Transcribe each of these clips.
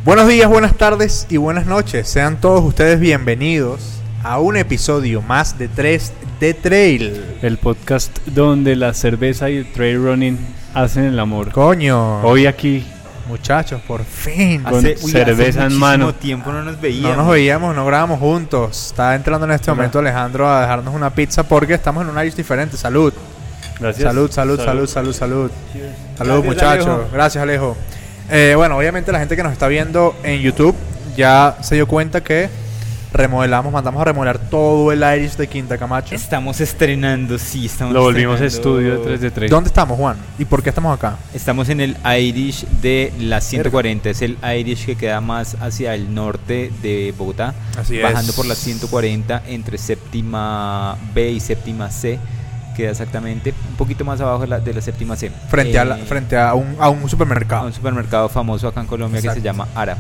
Buenos días, buenas tardes y buenas noches. Sean todos ustedes bienvenidos a un episodio más de 3 de Trail. El podcast donde la cerveza y el trail running hacen el amor. Coño. Hoy aquí, muchachos, por fin. con cerveza en mano. Hace tiempo no nos veíamos. No nos veíamos, no grabamos juntos. Está entrando en este momento Alejandro a dejarnos una pizza porque estamos en un Irish diferente. Salud. Gracias. Salud. Salud, Salud, Gracias, muchachos. Alejo. Gracias, Alejo. Bueno, obviamente la gente que nos está viendo en YouTube ya se dio cuenta que mandamos a remodelar todo el Irish de Quinta Camacho. Estamos estrenando, sí, estamos Lo volvimos estrenando. estudio de 3 de 3. ¿Dónde estamos, Juan? ¿Y por qué estamos acá? Estamos en el Irish de la 140. Es el Irish que queda más hacia el norte de Bogotá. Así bajando es. por la 140 entre séptima B y séptima C. Queda exactamente un poquito más abajo de la séptima C. Frente a un supermercado. A un supermercado famoso acá en Colombia. Exacto. Que se llama Ara.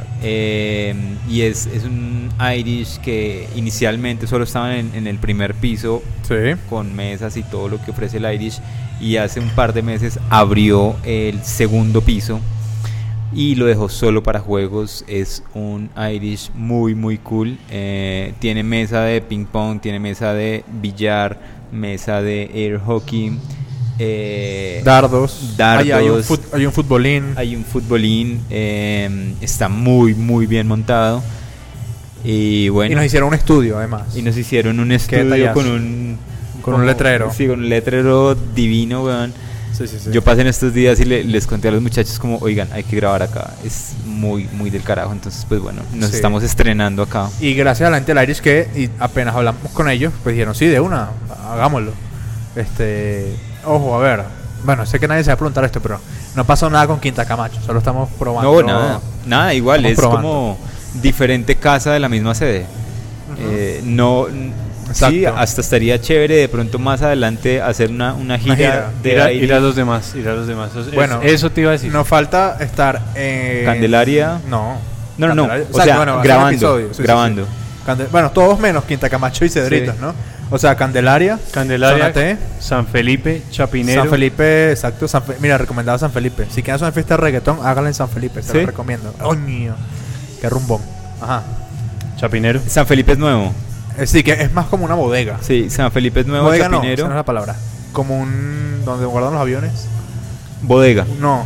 Y es un Irish que inicialmente solo estaba en el primer piso, Sí. con mesas y todo lo que ofrece el Irish, y hace un par de meses abrió el segundo piso y lo dejó solo para juegos. Es un Irish muy muy cool. Tiene mesa de ping pong, tiene mesa de billar, mesa de air hockey, Dardos. Hay un futbolín. hay un futbolín. Está muy muy bien montado. Y bueno, Y nos hicieron un estudio, además. y nos hicieron un Qué estudio detallazo. con un letrero. Sí, con un letrero divino, weón. Sí. Yo pasé en estos días y les conté a los muchachos como, oigan, hay que grabar acá. Es muy muy del carajo. Entonces, pues bueno, nos Sí. estamos estrenando acá. Y gracias a la gente del Irish y apenas hablamos con ellos, pues dijeron, sí, de una, hagámoslo. Ojo, a ver. Bueno, sé que nadie se va a preguntar esto, pero no pasó nada con Quinta Camacho. Solo estamos probando. No, nada, igual. Estamos Es probando. como diferente casa de la misma sede. No... Exacto. Sí, hasta estaría chévere de pronto más adelante hacer una gira, gira. de Ir a los demás. Bueno, eso te iba a decir. Nos falta estar en Candelaria. No. No. Candelaria. O sea, bueno, hacer un grabando. episodio. Sí. Bueno, todos menos Quinta Camacho y Cedritos, Sí. ¿no? O sea, Candelaria, Candelaria, Zona T, San Felipe, Chapinero. San Felipe, exacto. Mira, recomendado San Felipe. Si quieren hacer una fiesta de reggaetón, háganla en San Felipe. Se ¿Sí? lo recomiendo. ¡Coño! Qué rumbón. Ajá. Chapinero. San Felipe es nuevo. Sí, que es más como una bodega. Sí, San Felipe es nuevo. Bodega no, esa Chapinero. no es la palabra. Como un... donde guardan los aviones. Bodega. No.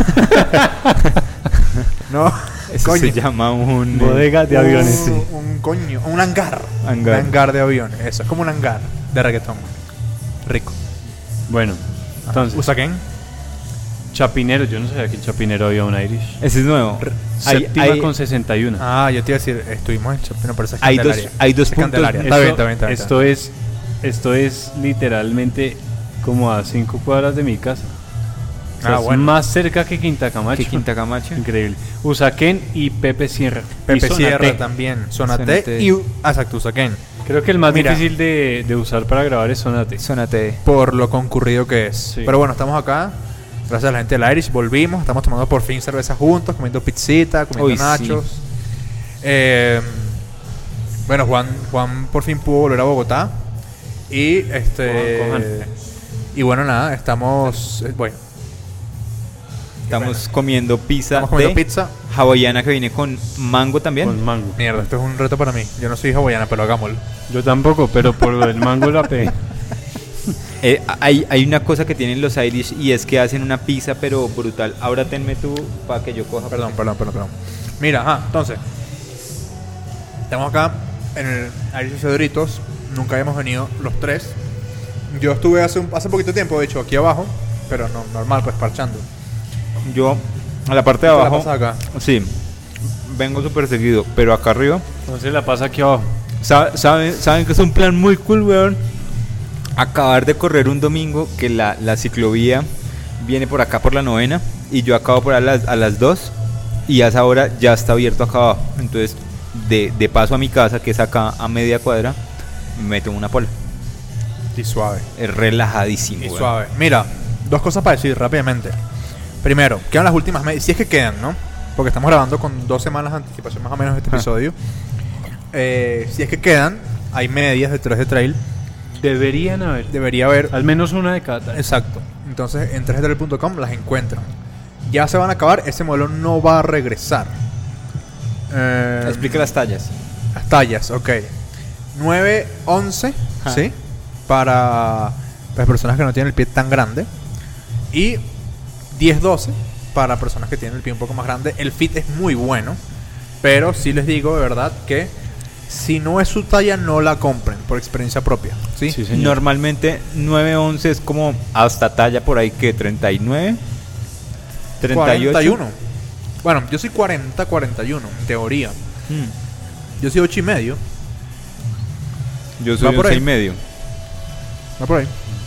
No. Eso se llama un... Bodega de aviones. Un hangar. Hangar. Un hangar de aviones. Eso, es como un hangar de reggaetón. Rico. Bueno, entonces, Usaquén. Chapinero. Yo no sabía que en Chapinero había un Irish. Ese es nuevo. Séptima con 61. Ah, yo te iba a decir, estuvimos en Chapinero, pero esa es Hay Candelaria. hay dos Esa es puntos. Candelaria. Está bien. Esto es literalmente como a 5 cuadras de mi casa. O sea, Ah, es bueno. más cerca que Quinta Camacho. Que Quinta Camacho. Increíble. Usaquén y Pepe Sierra. Y Pepe Zona Sierra T. también. Zona Zona T T. y... exacto, Usaquén. Creo que el más Mira. difícil de usar para grabar es Zona T. Zona T. Por lo concurrido que es. Sí. Pero bueno, estamos acá. Gracias a la gente del Irish. Volvimos. Estamos tomando por fin cerveza juntos. Comiendo pizzita. Comiendo Uy, nachos. Bueno, Juan por fin pudo volver a Bogotá. Y Cojan. y bueno, nada. Estamos... bueno. Estamos comiendo pizza Estamos comiendo de pizza. hawaiana que viene con mango también. Con mango. Mierda, esto es un reto para mí. Yo no soy hawaiana, pero hagámoslo. Yo tampoco, pero por lo del mango la pegué. Hay una cosa que tienen los Irish y es que hacen una pizza pero brutal. Ahora tenme tú para que yo coja. Perdón. Mira, entonces. Estamos acá en el Irish Cedritos. Nunca habíamos venido los tres. Yo estuve hace poquito tiempo, de hecho, aquí abajo. Pero no, normal, pues parchando. Yo a la parte de ¿Qué la abajo. pasas acá? Sí. Vengo súper seguido, pero acá arriba. Entonces la pasa aquí abajo. ¿Saben que es un plan muy cool, weón? Acabar de correr un domingo que la ciclovía viene por acá por la 9ª y yo acabo por a las 2 y a esa hora ya está abierto acá abajo. Entonces, de paso a mi casa, que es acá a media cuadra, me tomo una pola. Y suave. Es relajadísimo, Y weón. suave. Mira, dos cosas para decir rápidamente. Primero, quedan las últimas medias. Si es que quedan, ¿no? Porque estamos grabando con 2 semanas de anticipación más o menos de este episodio. Si es que quedan, hay medias de 3 de trail. Deberían haber. Debería haber. Al menos una de cada. Exacto. Entonces en 3detrail.com las encuentran. Ya se van a acabar. Ese modelo no va a regresar. Explica las tallas. Las tallas, ok. 9-11, Ah. ¿sí? Para las personas que no tienen el pie tan grande. Y 10-12 para personas que tienen el pie un poco más grande. El fit es muy bueno. Pero sí les digo de verdad que si no es su talla, no la compren por experiencia propia. ¿Sí? Sí, señor. Normalmente 9-11 es como hasta talla por ahí que 39, 38. 41. Bueno, yo soy 40-41 en teoría. Yo soy 8,5. Yo Va soy por un ahí. 6,5. Va por ahí.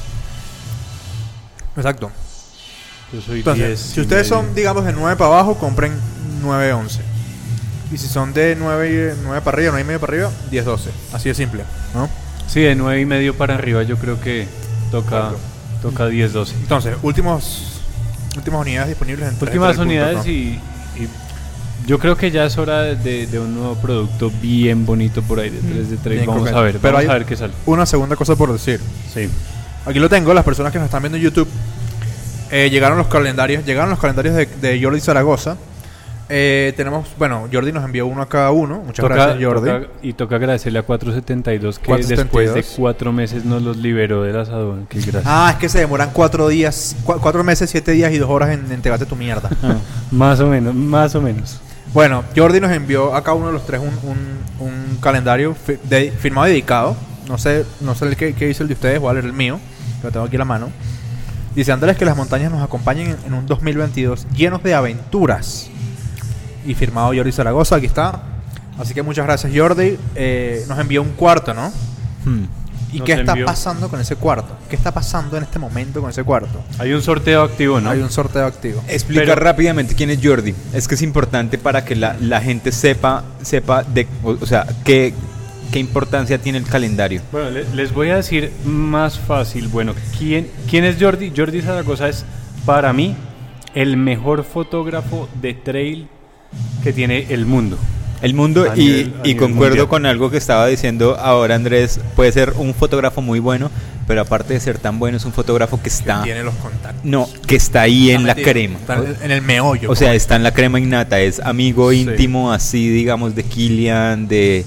Exacto. Yo soy Entonces, 10 si y ustedes medio. son, digamos, de 9 para abajo, compren 9-11. Y si son de 9 para arriba, 9,5 para arriba, 10-12. Así de simple, ¿no? Sí, de 9 y medio para arriba yo creo que toca Correcto. 10-12. Entonces, últimas unidades disponibles en Últimas 3D.com. unidades y yo creo que ya es hora de un nuevo producto bien bonito por ahí de 3D Trade. Bien Vamos coqueto. a ver, Pero vamos hay- a ver qué sale. Una segunda cosa por decir. Sí. Aquí lo tengo, las personas que nos están viendo en YouTube. Llegaron los calendarios de Jordi Zaragoza. Tenemos, bueno, Jordi nos envió uno a cada uno. Muchas gracias, Jordi. Toca agradecerle a 472 que 472. después de 4 meses nos los liberó de las aduanas. Que gracias. Es que se demoran 4 días, 4 meses, 7 días y 2 horas en entregarte tu mierda. Más o menos, más o menos. Bueno, Jordi nos envió a cada uno de los tres un calendario firmado y dedicado. No sé el que dice el de ustedes, voy a leer el mío, que lo tengo aquí a la mano. Dice: Andrés, que las montañas nos acompañen en un 2022 llenos de aventuras. Y firmado Jordi Zaragoza, aquí está. Así que muchas gracias, Jordi. Nos envió un cuarto, ¿no? ¿Y Nos qué está envió. pasando con ese cuarto? ¿Qué está pasando en este momento con ese cuarto? Hay un sorteo activo, ¿no? Hay un sorteo activo. Explica Pero- rápidamente quién es Jordi. Es que es importante para que la gente sepa de, o sea, qué importancia tiene el calendario. Bueno, les voy a decir más fácil. Bueno, ¿quién es Jordi? Jordi Zaragoza es, para mí, el mejor fotógrafo de trail que tiene el mundo. El mundo, A y nivel concuerdo mundial. con algo que estaba diciendo ahora Andrés, puede ser un fotógrafo muy bueno, pero aparte de ser tan bueno, es un fotógrafo que está... Tiene los contactos. No, que está ahí Está en la metido, crema. está en el meollo. O sea, está en la crema innata, es amigo Sí. íntimo así, digamos, de Kilian, de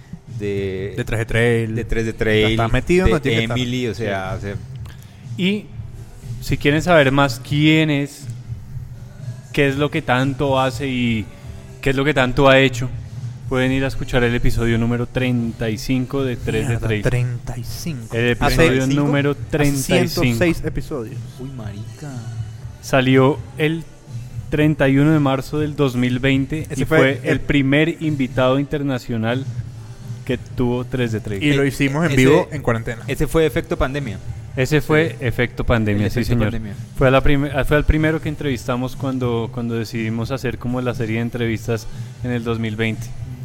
de 3 de trail. de 3 de Trail, Está metido de donde tiene que estar. Emily, o sea, Y si quieren saber más quién es, qué es lo que tanto hace y qué es lo que tanto ha hecho, pueden ir a escuchar el episodio número 35 de 3 de Mierda, Trail. 35. El episodio 35, número 35. 106 episodios. uy, marica. Salió el 31 de marzo del 2020 Ese y fue fue el- el primer invitado internacional que tuvo 3 de Trail. Y lo hicimos en ese- vivo en cuarentena. Ese fue efecto pandemia. Ese fue efecto pandemia, El sí efecto señor. pandemia. Fue al primero que entrevistamos cuando decidimos hacer como la serie de entrevistas en el 2020.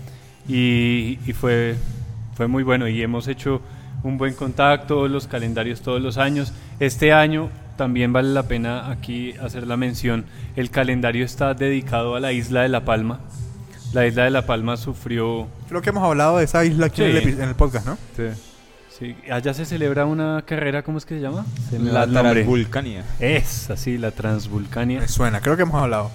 Y fue muy bueno y hemos hecho un buen contacto, los calendarios todos los años. Este año también vale la pena aquí hacer la mención, el calendario está dedicado a la isla de La Palma. La isla de La Palma sufrió... Creo que hemos hablado de esa isla aquí Sí. en el podcast, ¿no? Sí, allá se celebra una carrera, ¿cómo es que se llama? Se me da La el nombre. Transvulcania. Es así, la Transvulcania. Me suena, creo que hemos hablado.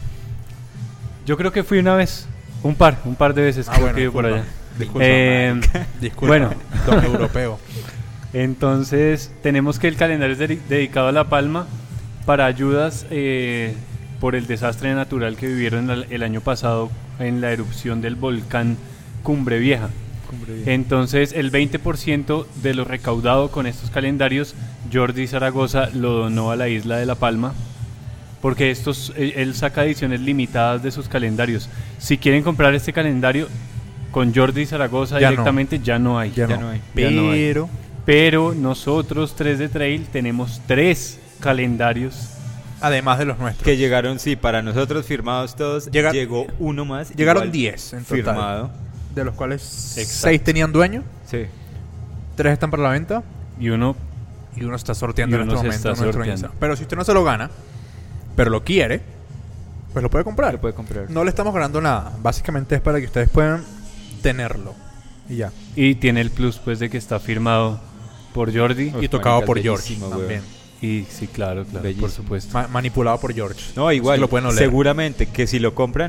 Yo creo que fui una vez, un par de veces creo que he ido por allá. Disculpa, disculpa. bueno. Don europeo. Entonces tenemos que el calendario es dedicado a La Palma para ayudas por el desastre natural que vivieron el año pasado en la erupción del volcán Cumbre Vieja. Entonces el 20% de lo recaudado con estos calendarios Jordi Zaragoza lo donó a la isla de La Palma, porque él saca ediciones limitadas de sus calendarios. Si quieren comprar este calendario con Jordi Zaragoza Ya directamente ya no hay. Ya no hay. Ya no hay. Pero Pero nosotros 3 de Trail tenemos 3 calendarios. además de los nuestros. Que llegaron, sí, para nosotros firmados todos. Llega- llegó uno más. Llegaron igual 10 en total. firmado. De los cuales 6 Exacto. tenían dueño, Sí. 3 están para la venta Y uno, y uno está sorteando Y en uno este se momento está en nuestro sorteando. Instagram. Pero si usted no se lo gana, pero lo quiere, pues lo puede comprar. Lo puede comprar. No le estamos ganando nada. Básicamente es para que ustedes puedan tenerlo. Y ya. y tiene el plus pues de que está firmado por Jordi. Uf, Y tocado marica, por es George bellísimo, también. Y sí, claro, por Bellísimo. supuesto. Manipulado por George. No, Así igual. que lo pueden oler. Seguramente que si lo compran,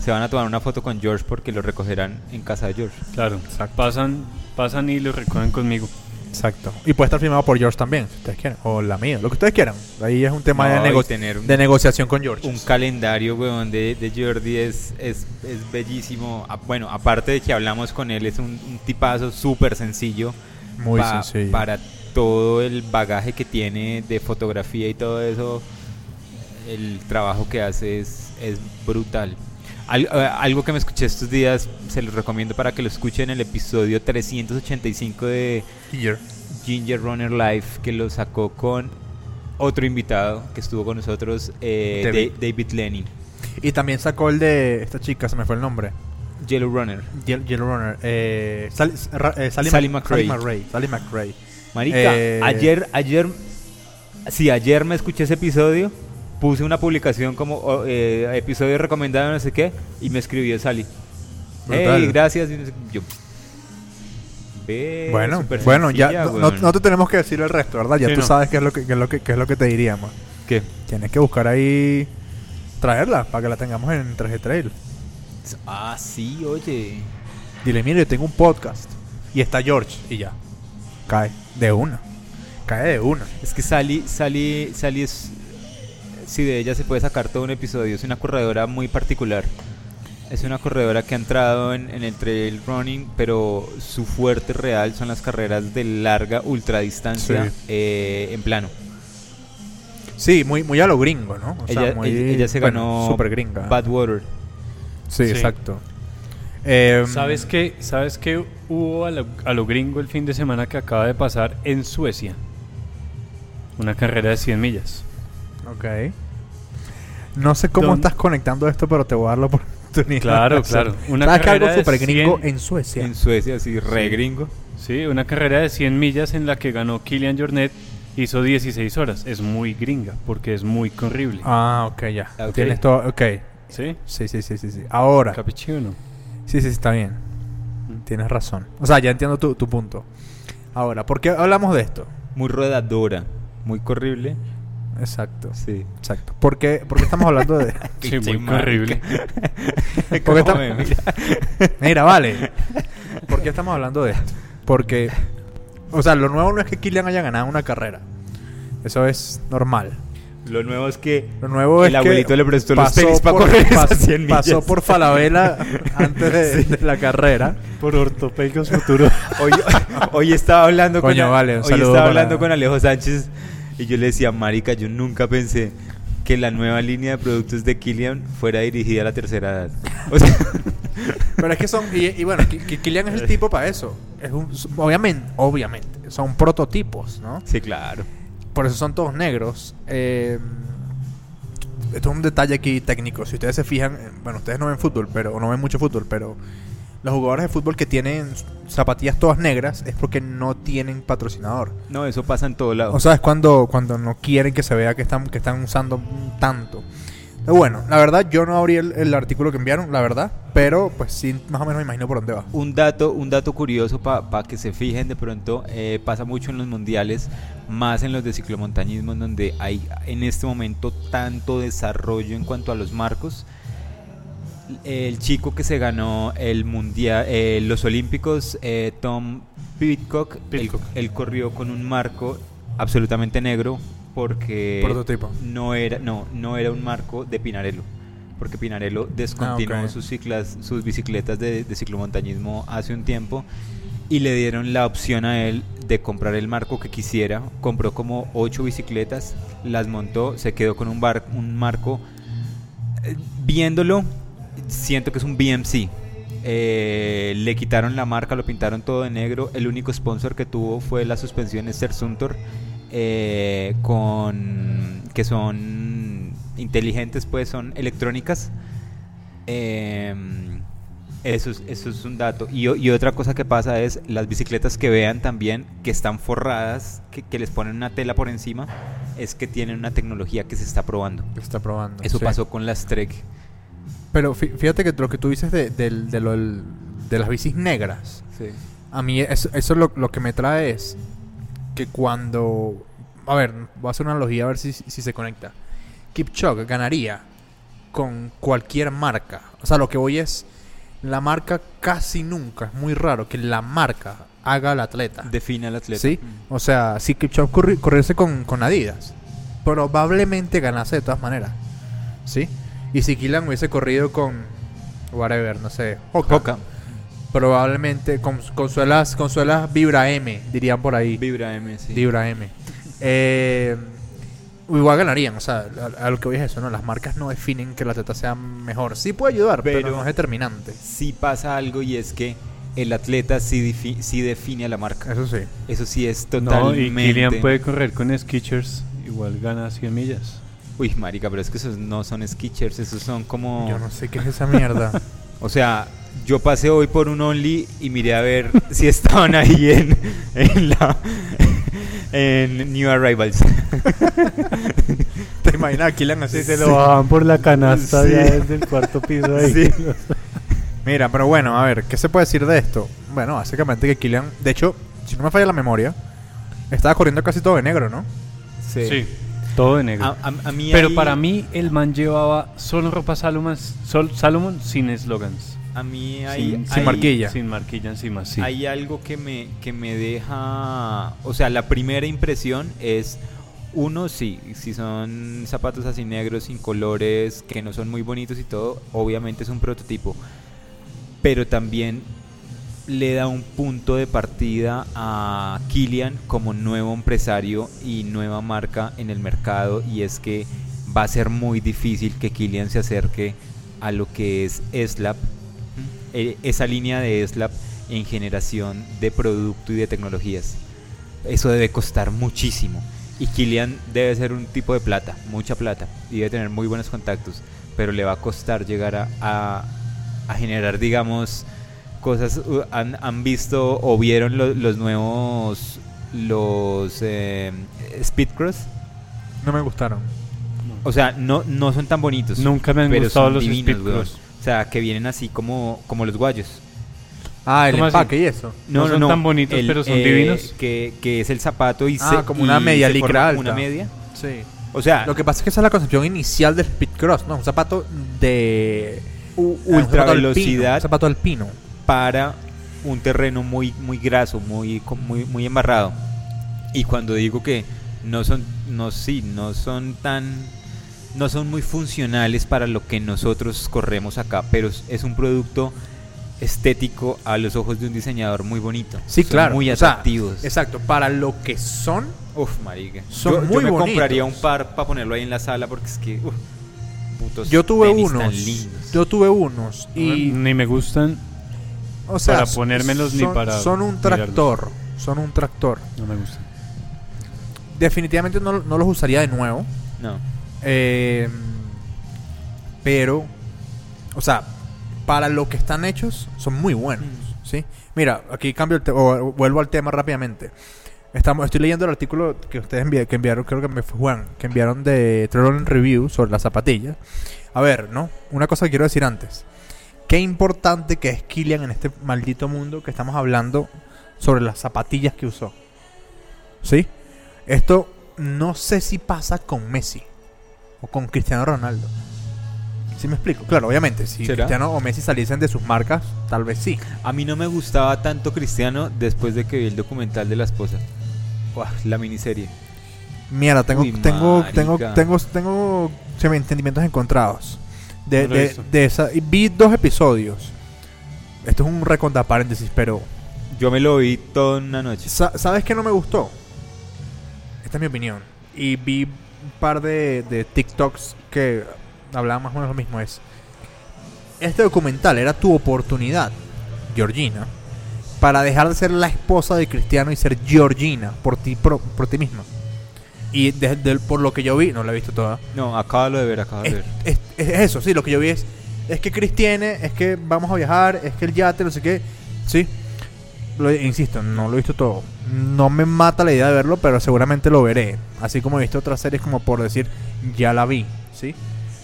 se van a tomar una foto con George porque lo recogerán en casa de George. Claro, pasan y lo recogen conmigo. Exacto. Y puede estar firmado por George también, si ustedes quieren. O la mía, lo que ustedes quieran. Ahí es un tema No, de, y tener de negociación con George. Un calendario, weón, de Jordi es bellísimo. Bueno, aparte de que hablamos con él, es un tipazo súper sencillo. Muy sencillo. Para todo el bagaje que tiene de fotografía y todo eso, el trabajo que hace es brutal. Algo que me escuché estos días, se los recomiendo para que lo escuchen, el episodio 385 de Ginger Runner Live, que lo sacó con otro invitado que estuvo con nosotros, David Lenny. Y también sacó el de esta chica, se me fue el nombre. Yellow Runner. Yellow Runner. Sally McRae. Sally McRae. Marica, ayer me escuché ese episodio. Puse una publicación como episodio recomendado, no sé qué, y me escribió Sally. Brutal. Hey, gracias. Yo, bueno, ya no te tenemos que decir el resto, ¿verdad? Ya Sí, tú no. sabes qué es lo que te diríamos. ¿qué? Tienes que buscar ahí, traerla para que la tengamos en 3G Trail. Ah, sí, oye. Dile, mire, yo tengo un podcast y está George y ya. Cae de una. Es que Sally es... Sí, de ella se puede sacar todo un episodio. Es una corredora muy particular. Es una corredora que ha entrado en el trail running, pero su fuerte real son las carreras de larga ultradistancia en plano. Sí, muy a lo gringo, ¿no? O sea, ella se ganó super gringa. Badwater. Sí, Sí. exacto. ¿Sabes qué hubo a lo gringo el fin de semana que acaba de pasar en Suecia? Una carrera de 100 millas. Ok. No sé cómo ¿Dónde? estás conectando esto, pero te voy a dar la oportunidad. Claro, claro. Una ¿Sabes que algo carrera de super gringo 100 en Suecia? En Suecia, sí, re Sí. gringo. Sí, una carrera de 100 millas en la que ganó Kilian Jornet. Hizo 16 horas. Es muy gringa porque es muy corrible. Ah, ok, ya. Ok. Tienes todo, ok. ¿Sí? Sí. Ahora. Capichuno. Sí, está bien. Tienes razón. O sea, ya entiendo tu punto. Ahora, ¿por qué hablamos de esto? Muy rodadora. Muy corrible. Exacto. Sí. Exacto. ¿Por qué estamos hablando de...? Sí, muy horrible. Porque ¿Cómo está- me mira? Mira, vale. ¿Por qué estamos hablando de esto? Porque, o sea, lo nuevo no es que Kilian haya ganado una carrera. Eso es normal. Lo nuevo es que Lo nuevo el es que abuelito le prestó los pasó tenis para por- correr esas 100 millas. Pasó por Falabella antes de la carrera. Por ortopédicos futuro. Hoy estaba hablando Coño, con vale, un hoy saludo estaba para- hablando con Alejo Sánchez y yo le decía, marica, yo nunca pensé que la nueva línea de productos de Kilian fuera dirigida a la tercera edad. O sea, Pero es que son... Y bueno, Kilian es el tipo para eso. Obviamente, son prototipos, ¿no? sí, claro. Por eso son todos negros. Esto es un detalle aquí técnico. Si ustedes se fijan, bueno, ustedes no ven fútbol, pero no ven mucho fútbol, pero los jugadores de fútbol que tienen zapatillas todas negras es porque no tienen patrocinador. No, eso pasa en todo lado. O sea, es cuando no quieren que se vea que están usando tanto. Pero bueno, la verdad, yo no abrí el artículo que enviaron, la verdad, pero pues sí, más o menos me imagino por dónde va. Un dato curioso para que se fijen de pronto, pasa mucho en los mundiales, más en los de ciclomontañismo, en donde hay en este momento tanto desarrollo en cuanto a los marcos. El chico que se ganó el mundial, los olímpicos, Tom Pidcock, él corrió con un marco absolutamente negro porque Prototipo. no era un marco de Pinarello, porque Pinarello descontinuó ok. sus bicicletas de ciclomontañismo hace un tiempo y le dieron la opción a él de comprar el marco que quisiera. Compró como 8 bicicletas, las montó, se quedó con un marco. Viéndolo, siento que es un BMC. Le quitaron la marca, lo pintaron todo de negro. El único sponsor que tuvo fue las suspensiones Suntory, que son inteligentes, pues son electrónicas. Eso es un dato. Y otra cosa que pasa es las bicicletas que vean también que están forradas, que les ponen una tela por encima, es que tienen una tecnología que se está probando. Está probando. Eso sí. pasó con las Trek. Pero fíjate que lo que tú dices de las bicis negras, Sí. a mí eso lo que me trae es que cuando... A ver, voy a hacer una analogía a ver si se conecta. Kipchoge ganaría con cualquier marca. O sea, lo que voy es, la marca casi nunca, es muy raro que la marca haga al atleta. Define al atleta. ¿Sí? O sea, si Kipchoge corriese con Adidas, probablemente ganase de todas maneras. ¿Sí? Y si Kylian hubiese corrido con whatever, no sé, Hoka, probablemente con suelas Vibra M, dirían por ahí. Vibra M, sí. Vibra M. Igual ganarían, o sea, a lo que voy es eso, ¿no? Las marcas no definen que el atleta sea mejor. Sí puede ayudar, pero no es determinante. Sí pasa algo, y es que el atleta sí define a la marca. Eso sí. Eso sí es No, totalmente... y Kylian puede correr con Skechers, igual gana 100 millas. Uy, marica, pero es que esos no son Skechers, esos son como... Yo no sé qué es esa mierda. O sea, yo pasé hoy por un Only y miré a ver si estaban ahí en New Arrivals. ¿Te imaginas a Kylian así? Se lo bajaban por la canasta Sí. ya desde el cuarto piso ahí. Sí. Mira, pero bueno, a ver, ¿qué se puede decir de esto? Bueno, básicamente que Kylian, de hecho, si no me falla la memoria, estaba corriendo casi todo de negro, ¿no? Sí, todo de negro. A mí Pero ahí- para mí el man llevaba solo ropa Salomon sin eslogans. A mí hay, sin marquilla. Sin marquilla encima, sí. Hay algo que me deja... O sea, la primera impresión es... Uno, si son zapatos así negros, sin colores, que no son muy bonitos y todo, obviamente es un prototipo. Pero también le da un punto de partida a Kylian como nuevo empresario y nueva marca en el mercado, y es que va a ser muy difícil que Kylian se acerque a lo que es Slap, esa línea de Slap en generación de producto y de tecnologías. Eso debe costar muchísimo, y Kylian debe ser un tipo de plata, mucha plata, y debe tener muy buenos contactos, pero le va a costar llegar a generar, digamos, cosas. Han visto o vieron los nuevos Speedcross. No me gustaron. O sea, no son tan bonitos. Nunca me han pero gustado son los divinos, Speedcross. weón. O sea, que vienen así como los guayos. Ah, el ¿Cómo así? empaque y eso. No son tan bonitos, pero son divinos. Que es el zapato y como una media se licra forma alta. como una media. Sí. O sea, Lo que pasa es que esa es la concepción inicial del Speedcross, ¿no? Un zapato de... ultra zapato velocidad. Un zapato alpino. Para un terreno muy graso, muy embarrado. Y cuando digo que no son muy funcionales para lo que nosotros corremos acá, pero es un producto estético a los ojos de un diseñador muy bonito. Sí, Son claro. muy O sea, atractivos. exacto. Para lo que son... Uf, marica. Son Yo muy me bonitos. compraría un par para ponerlo ahí en la sala, porque es que putos Yo tuve tenis tan unos. lindos. Yo tuve unos. Y... Ni me gustan, O sea, para ponérmelos ni para Son un tractor. Son un tractor. no me gustan. Definitivamente no los usaría de nuevo. No. Pero, o sea, para lo que están hechos, son muy buenos. ¿Sí? Mira, aquí cambio o vuelvo al tema rápidamente. Estoy leyendo el artículo que ustedes enviaron, creo que me fue Juan, que enviaron de Trail Review sobre las zapatillas. A ver, ¿no? Una cosa que quiero decir antes. Qué importante que es Kylian en este maldito mundo que estamos hablando sobre las zapatillas que usó. ¿Sí? Esto no sé si pasa con Messi o con Cristiano Ronaldo. ¿Sí me explico? Claro, obviamente, si ¿Será? Cristiano o Messi saliesen de sus marcas, tal vez sí. A mí no me gustaba tanto Cristiano después de que vi el documental de la esposa. Uah, la miniserie. Mierda, tengo marica. entendimientos encontrados No lo he visto. de esa. Y vi 2 episodios. Esto es un recontra paréntesis, pero Yo me lo vi toda una noche. ¿sabes qué no me gustó? Esta es mi opinión. Y vi un par de TikToks que hablaban más o menos lo mismo. Este documental era tu oportunidad, Georgina, para dejar de ser la esposa de Cristiano y ser Georgina por ti misma. Y por lo que yo vi, no la he visto toda. No, acábalo de ver, Es eso, sí, lo que yo vi es que Chris tiene, es que vamos a viajar, es que el yate, no sé qué. Sí, insisto, no lo he visto todo. No me mata la idea de verlo, pero seguramente lo veré. Así como he visto otras series como por decir, ya la vi, ¿sí?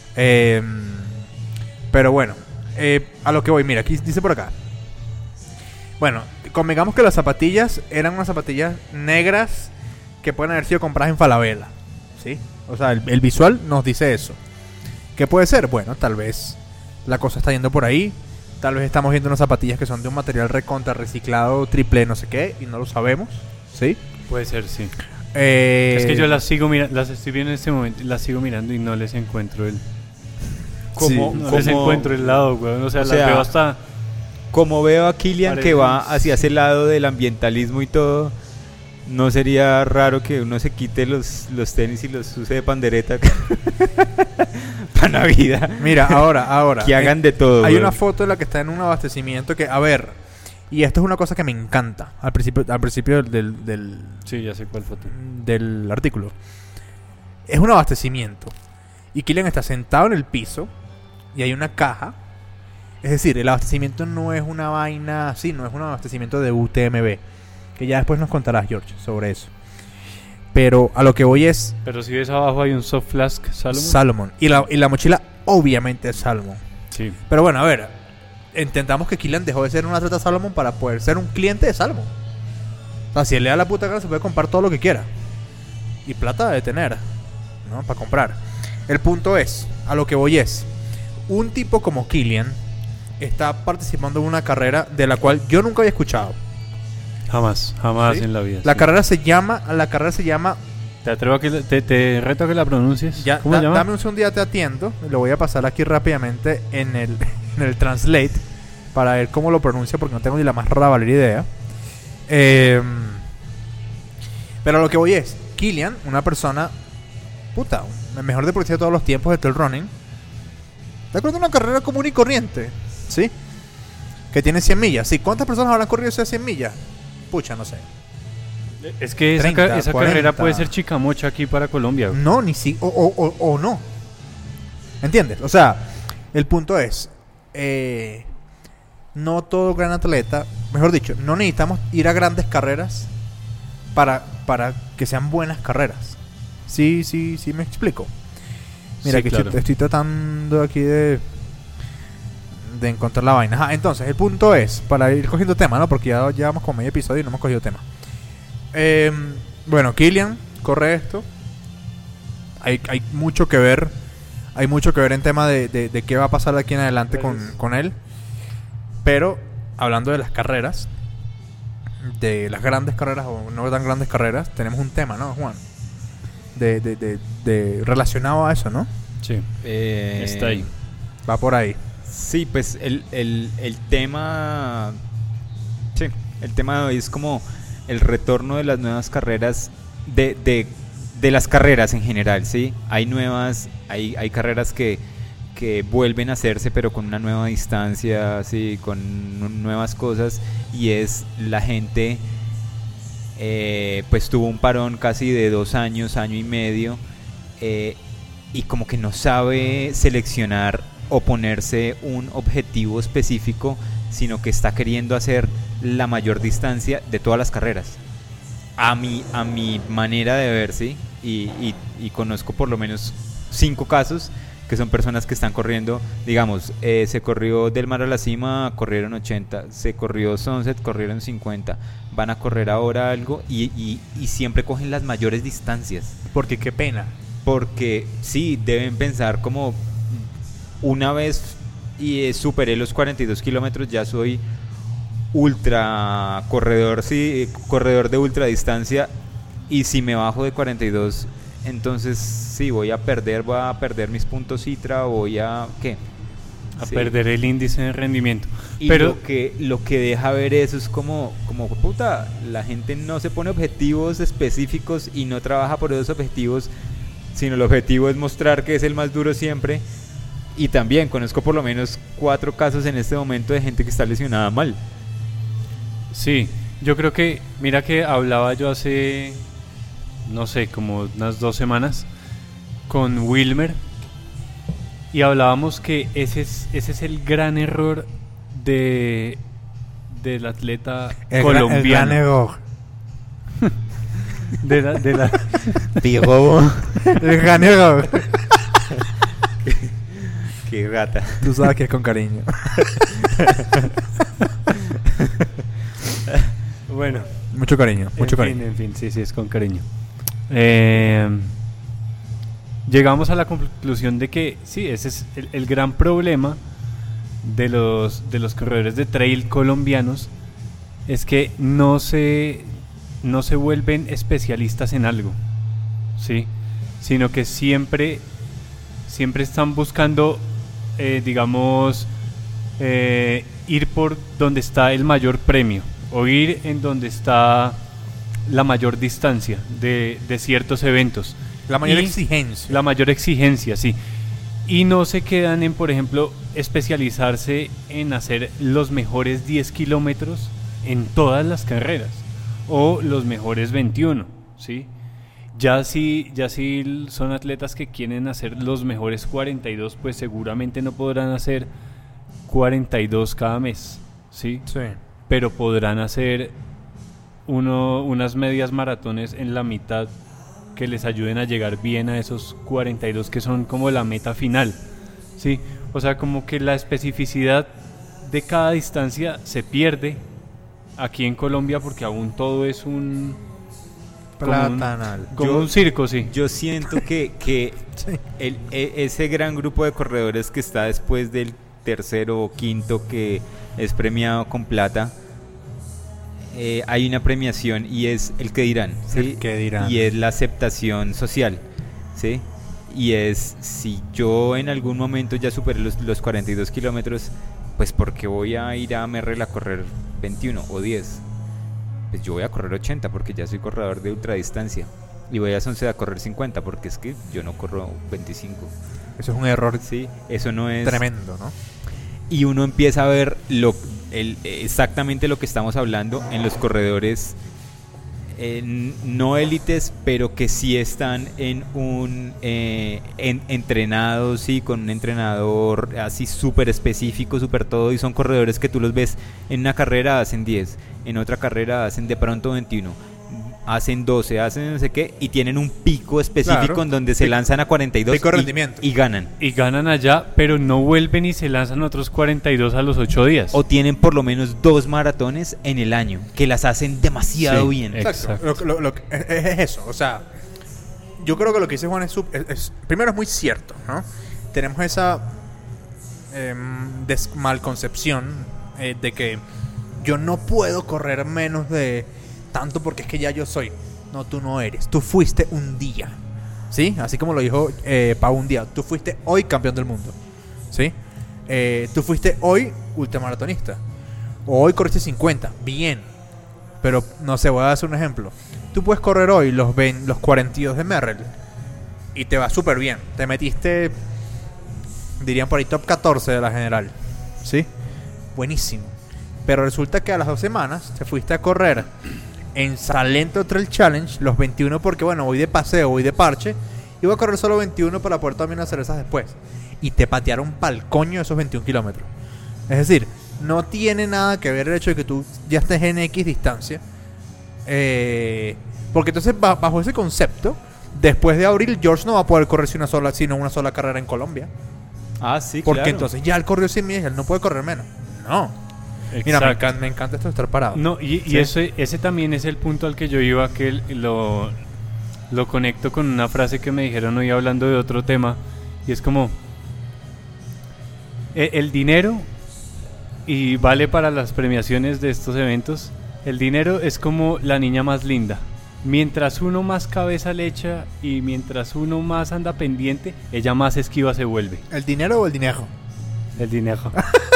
Pero bueno, a lo que voy, mira, aquí dice por acá. Bueno, convengamos que las zapatillas eran unas zapatillas negras que pueden haber sido compradas en Falabella, ¿sí? O sea, el visual nos dice eso. ¿Qué puede ser? Bueno, tal vez la cosa está yendo por ahí. Tal vez estamos viendo unas zapatillas que son de un material recontra reciclado, triple no sé qué, y no lo sabemos, ¿sí? Puede ser, sí. Es que yo las sigo mirando, las estoy viendo en este momento, las sigo mirando y no les encuentro el... No les encuentro el lado, weón. O sea, las veo hasta... Como veo a Kylian que va hacia ese lado del ambientalismo y todo, no sería raro que uno se quite los tenis y los use de pandereta para Navidad. Mira, ahora. Que hagan de todo. Hay una foto en la que está en un abastecimiento que, a ver, y esto es una cosa que me encanta al principio del sí, ya sé cuál foto. Del artículo. Es un abastecimiento. Y Kylian está sentado en el piso y hay una caja. Es decir, el abastecimiento no es una vaina así, no es un abastecimiento de UTMB. Que ya después nos contarás, George, sobre eso. Pero a lo que voy es... Pero si ves abajo hay un soft flask Salomon. Y la mochila obviamente es Salomon. Sí. Pero bueno, a ver. Intentamos que Kylian dejó de ser un atleta Salomon para poder ser un cliente de Salomon. O sea, si él le da la puta gana se puede comprar todo lo que quiera. Y plata debe tener, ¿no? Para comprar. El punto es, a lo que voy es... Un tipo como Kylian está participando en una carrera de la cual yo nunca había escuchado. Jamás ¿sí? En la vida. La carrera se llama... Te atrevo a que te reto a que la pronuncies. Ya, ¿Cómo se llama? Dame un segundo, ya te atiendo. Lo voy a pasar aquí rápidamente en el Translate para ver cómo lo pronuncia, porque no tengo ni la más rara idea. Pero lo que voy es, Kylian, una persona, puta, el mejor deportista de todos los tiempos de trail running, ¿te acuerdas de una carrera común y corriente? ¿Sí? Que tiene 100 millas. ¿Sí? ¿Cuántas personas habrán corrido esas 100 millas? Pucha, no sé. Es que 30, esa carrera puede ser chicamocha aquí para Colombia. No, ni si... O no. ¿Entiendes? O sea, el punto es... no todo gran atleta... Mejor dicho, no necesitamos ir a grandes carreras para que sean buenas carreras. Sí, me explico. Mira, sí, que claro. estoy tratando aquí de encontrar la vaina. Entonces, el punto es, para ir cogiendo tema, ¿no? Porque ya llevamos como medio episodio y no hemos cogido tema. Bueno, Kylian corre esto. Hay mucho que ver. Hay mucho que ver en tema de qué va a pasar de aquí en adelante con él. Pero, hablando de las carreras, de las grandes carreras o no tan grandes carreras, tenemos un tema, ¿no, Juan? De relacionado a eso, ¿no? Sí, está ahí. Va por ahí. Sí, pues el tema... Sí, el tema de hoy es como el retorno de las nuevas carreras, de las carreras en general, ¿sí? Hay carreras que vuelven a hacerse, pero con una nueva distancia, ¿sí? Con nuevas cosas, y es la gente... pues tuvo un parón casi de 2 años, año y medio, y como que no sabe seleccionar o ponerse un objetivo específico, sino que está queriendo hacer la mayor distancia de todas las carreras. A mi manera de ver, ¿sí? Y conozco por lo menos 5 casos que son personas que están corriendo, digamos, se corrió Del Mar a la Cima, corrieron 80, se corrió Sunset, corrieron 50, van a correr ahora algo y siempre cogen las mayores distancias. Porque qué pena. Porque sí, deben pensar como, una vez superé los 42 kilómetros, ya soy ultra corredor, sí, corredor de ultra distancia, y si me bajo de 42, entonces sí, voy a perder mis puntos Citra, voy a... ¿qué? A perder el índice de rendimiento. Y pero lo que deja ver eso es como puta, la gente no se pone objetivos específicos y no trabaja por esos objetivos, sino el objetivo es mostrar que es el más duro siempre. Y también conozco por lo menos 4 casos en este momento de gente que está lesionada mal. Sí, yo creo que, mira que hablaba yo hace, no sé, como unas 2 semanas con Wilmer, y hablábamos que ese es el gran error del atleta colombiano. El gran error. de la Pirobo. El gran error. Qué gata. Tú sabes que es con cariño. Bueno, mucho cariño. En fin, sí, es con cariño. llegamos a la conclusión de que sí, ese es el gran problema de los corredores de trail colombianos, es que no se vuelven especialistas en algo, ¿sí? Sino que siempre están buscando, ir por donde está el mayor premio, o ir en donde está la mayor distancia de ciertos eventos. La mayor exigencia. La mayor exigencia, sí. Y no se quedan en, por ejemplo, especializarse en hacer los mejores 10 kilómetros en todas las carreras, o los mejores 21, ¿sí? Ya si son atletas que quieren hacer los mejores 42, pues seguramente no podrán hacer 42 cada mes, ¿sí? Sí. Pero podrán hacer unas medias maratones en la mitad que les ayuden a llegar bien a esos 42 que son como la meta final, ¿sí? O sea, como que la especificidad de cada distancia se pierde aquí en Colombia, porque aún todo es un platanal, como un circo, sí. Yo siento que Sí. ese gran grupo de corredores que está después del tercero o quinto que es premiado con plata, hay una premiación y es el que dirán, ¿sí? El que dirán. Y es la aceptación social, ¿sí? Y es, si yo en algún momento ya superé los 42 kilómetros, pues porque voy a ir a Merrell a correr 21 o 10, pues yo voy a correr 80 porque ya soy corredor de ultradistancia, y voy a Sunset a correr 50 porque es que yo no corro 25. Eso es un error, Sí, eso no es tremendo, ¿no? Y uno empieza a ver exactamente lo que estamos hablando en los corredores no élites, pero que sí están entrenados, sí, con un entrenador así súper específico, súper todo, y son corredores que tú los ves en una carrera hacen 10, en otra carrera hacen de pronto 21, hacen 12, hacen no sé qué, y tienen un pico específico, claro, en donde se lanzan a 42 pico de rendimiento. y ganan. Y ganan allá, pero no vuelven y se lanzan otros 42 a los 8 días. O tienen por lo menos 2 maratones en el año, que las hacen demasiado Sí, bien. Exacto. Es eso. O sea, yo creo que lo que dice Juan es primero es muy cierto, ¿no? Tenemos esa malconcepción de que yo no puedo correr menos de tanto porque es que ya yo soy. No, tú no eres. Tú fuiste un día, ¿sí? Así como lo dijo Pau un día. Tú fuiste hoy campeón del mundo, ¿sí? Tú fuiste hoy ultramaratonista. O hoy corriste 50. Bien. Pero, no sé, voy a hacer un ejemplo. Tú puedes correr hoy los 42 de Merrell y te va súper bien. Te metiste, dirían por ahí, top 14 de la general, ¿sí? Buenísimo. Pero resulta que a las 2 semanas te fuiste a correr en Salento Trail Challenge los 21 porque, bueno, voy de paseo, voy de parche, y voy a correr solo 21 para poder también hacer esas después. Y te patearon pa'l coño esos 21 kilómetros. Es decir, no tiene nada que ver el hecho de que tú ya estés en X distancia. Porque entonces, bajo ese concepto, después de abril, George no va a poder correr sino una sola carrera en Colombia. Ah, sí, Porque claro. entonces ya él corrió 100 millas, él no puede correr menos. No. Mira, me encanta esto de estar parado. No, y ¿Sí? ese también es el punto al que yo iba, que lo conecto con una frase que me dijeron hoy hablando de otro tema, y es como el dinero, y vale para las premiaciones de estos eventos, el dinero es como la niña más linda. Mientras uno más cabeza le echa y mientras uno más anda pendiente, ella más esquiva se vuelve. ¿El dinero o el dinero? El dinero.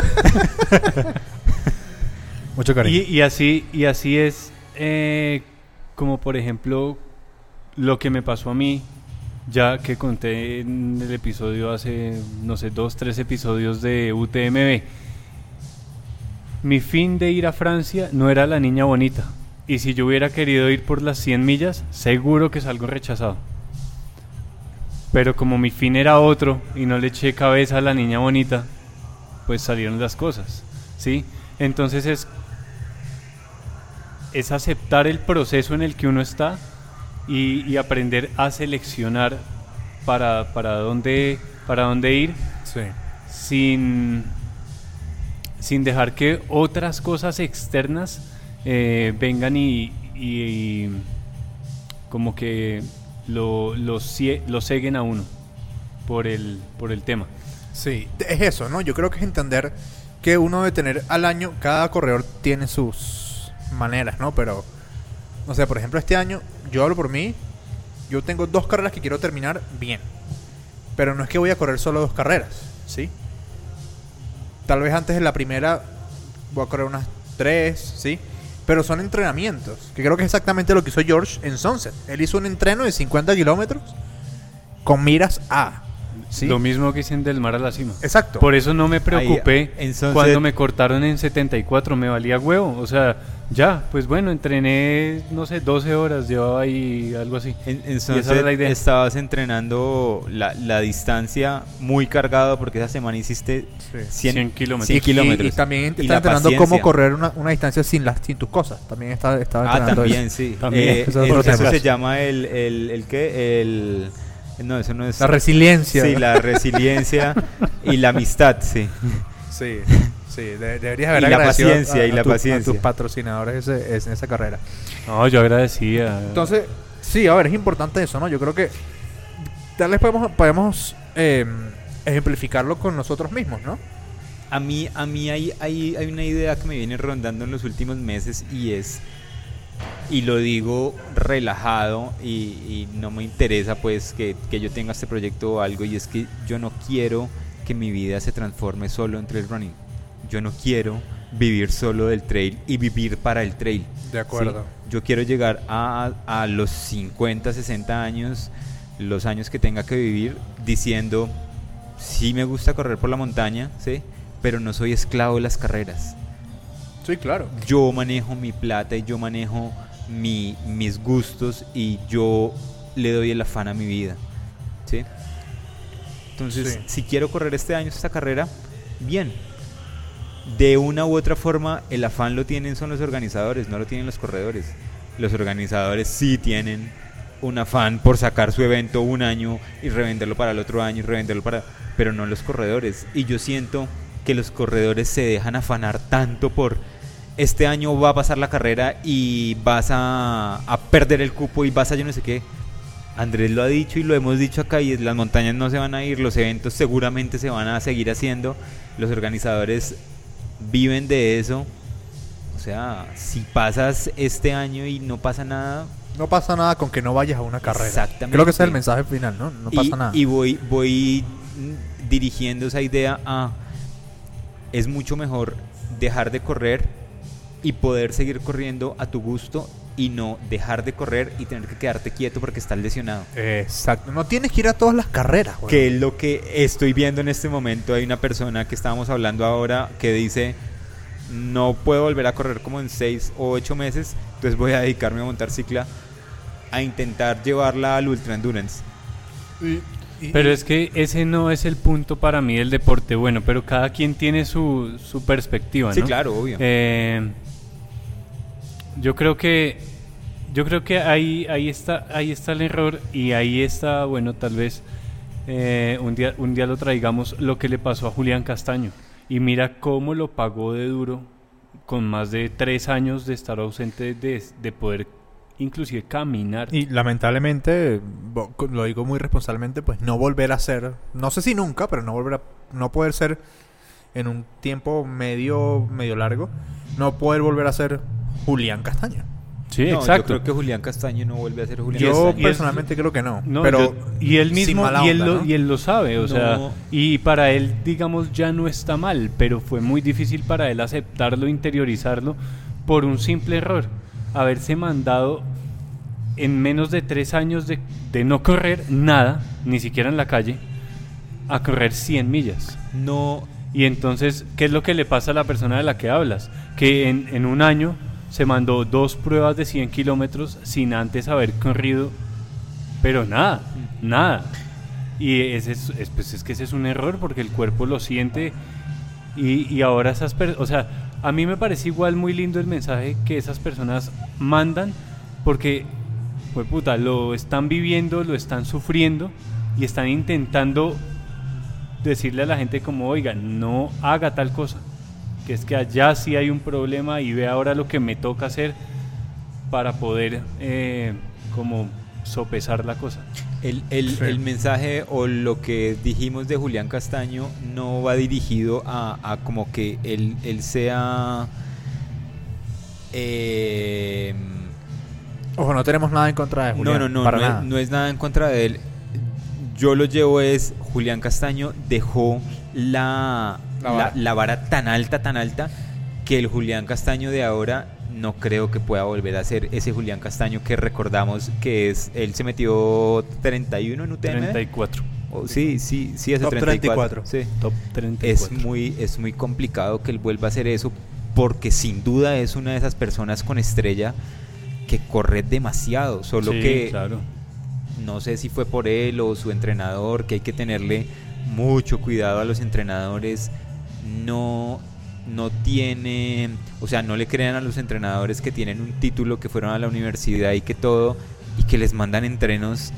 Mucho cariño. Y así es, como por ejemplo lo que me pasó a mí, ya que conté en el episodio hace, no sé, 2-3 episodios de UTMB. Mi fin de ir a Francia no era la niña bonita, y si yo hubiera querido ir por las 100 millas, seguro que salgo rechazado. Pero como mi fin era otro y no le eché cabeza a la niña bonita, pues salieron las cosas, ¿sí? Entonces es aceptar el proceso en el que uno está y aprender a seleccionar para dónde ir, Sí. sin dejar que otras cosas externas vengan y como que lo ceguen a uno. por el tema. Sí, es eso, ¿no? Yo creo que es entender que uno debe tener al año, cada corredor tiene sus maneras, ¿no? Pero, no sé, por ejemplo, este año, yo hablo por mí, yo tengo 2 carreras que quiero terminar bien. Pero no es que voy a correr solo 2 carreras, ¿sí? Tal vez antes de la primera voy a correr unas 3, ¿sí? Pero son entrenamientos, que creo que es exactamente lo que hizo George en Sunset. Él hizo un entreno de 50 kilómetros con miras a... ¿sí? Lo mismo que hice en Del Mar a la Cima. Exacto. Por eso no me preocupé Ahí, en Sunset, cuando me cortaron en 74, me valía huevo. O sea, ya, pues bueno, entrené, no sé, 12 horas, llevaba ahí algo así. En Y esa Sunset era la idea. estabas entrenando la distancia muy cargado porque esa semana hiciste Sí. 100 kilómetros. 100 kilómetros. Y también Y está la entrenando paciencia. cómo correr una distancia sin tus cosas. También estaba entrenando también, eso. sí. También. Eso es otro eso tema. se llama el ¿qué? No, eso no es... La resiliencia. Sí, la resiliencia y la amistad, sí. Sí, sí. Deberías haber Y la agradecido paciencia, y la a paciencia. tus patrocinadores en esa carrera. No, yo agradecía. Entonces, sí, a ver, es importante eso, ¿no? Yo creo que tal vez podemos ejemplificarlo con nosotros mismos, ¿no? A mí hay una idea que me viene rondando en los últimos meses y lo digo relajado y no me interesa pues que yo tenga este proyecto o algo, y es que yo no quiero que mi vida se transforme solo en trail running. Yo no quiero vivir solo del trail y vivir para el trail. De acuerdo. ¿sí? Yo quiero llegar a los 50, 60 años, los años que tenga que vivir, diciendo, sí me gusta correr por la montaña, ¿sí? Pero no soy esclavo de las carreras. Sí, claro. Yo manejo mi plata y yo manejo mis gustos y yo le doy el afán a mi vida, ¿sí? Entonces, Sí. si quiero correr este año esta carrera, bien. De una u otra forma, el afán lo tienen son los organizadores, no lo tienen los corredores. Los organizadores sí tienen un afán por sacar su evento un año y revenderlo para el otro año y revenderlo para... pero no los corredores. Y yo siento que los corredores se dejan afanar tanto por este año va a pasar la carrera y vas a perder el cupo y vas a yo no sé qué. Andrés lo ha dicho y lo hemos dicho acá, y las montañas no se van a ir, los eventos seguramente se van a seguir haciendo, los organizadores viven de eso. O sea, si pasas este año y no pasa nada, No pasa nada con que no vayas a una carrera. Exactamente. Creo que ese es el mensaje final, ¿no? No pasa nada. Y voy dirigiendo esa idea a... Es mucho mejor dejar de correr y poder seguir corriendo a tu gusto, y no dejar de correr y tener que quedarte quieto porque estás lesionado. Exacto. No tienes que ir a todas las carreras, güey. Que es lo que estoy viendo en este momento. Hay una persona que estábamos hablando ahora que dice, no puedo volver a correr como en 6 o 8 meses, entonces voy a dedicarme a montar cicla, a intentar llevarla al Ultra Endurance. Pero es que ese no es el punto para mí del deporte. Bueno, pero cada quien tiene su perspectiva, ¿no? Sí, claro, obvio. Yo creo que ahí está el error, y ahí está, bueno, tal vez un día lo traigamos, lo que le pasó a Julián Castaño, y mira cómo lo pagó de duro con más de 3 años de estar ausente de poder inclusive caminar. Y lamentablemente, lo digo muy responsablemente, pues no volver a ser, no sé si nunca, pero no poder ser en un tiempo medio largo, no poder volver a ser Julián Castaño. Sí, No, exacto. yo creo que Julián Castaño no vuelve a ser Julián Yo Castaño. personalmente creo que no, No, pero y él sin mismo mala onda, ¿no? y él lo sabe, o No. sea, y para él, digamos, ya no está mal, pero fue muy difícil para él aceptarlo, interiorizarlo, por un simple error, haberse mandado en menos de 3 años de no correr nada, ni siquiera en la calle, a correr 100 millas. No, Y entonces, ¿qué es lo que le pasa a la persona de la que hablas? Que en un año se mandó 2 pruebas de 100 kilómetros sin antes haber corrido, pero nada. Y pues es que ese es un error, porque el cuerpo lo siente, y ahora esas personas, o sea, a mí me parece igual muy lindo el mensaje que esas personas mandan, porque, pues puta, lo están viviendo, lo están sufriendo, y están intentando decirle a la gente como, oiga, no haga tal cosa, que es que allá sí hay un problema, y ve ahora lo que me toca hacer para poder como sopesar la cosa. El Sí. mensaje o lo que dijimos de Julián Castaño no va dirigido a como que él sea... Ojo, no tenemos nada en contra de Julián. No, para no, nada. no es nada en contra de él. Yo lo llevo es, Julián Castaño dejó la vara tan alta, que el Julián Castaño de ahora no creo que pueda volver a ser ese Julián Castaño que recordamos que es, él se metió 31 en UTMB. 34. Oh, sí, ese Top 34. 34. Sí. Top 34. Es muy complicado que él vuelva a hacer eso, porque sin duda es una de esas personas con estrella que corre demasiado, solo Sí, que claro. no sé si fue por él o su entrenador, que hay que tenerle mucho cuidado a los entrenadores. No tiene, o sea, no le crean a los entrenadores que tienen un título, que fueron a la universidad y que todo, y que les mandan entrenos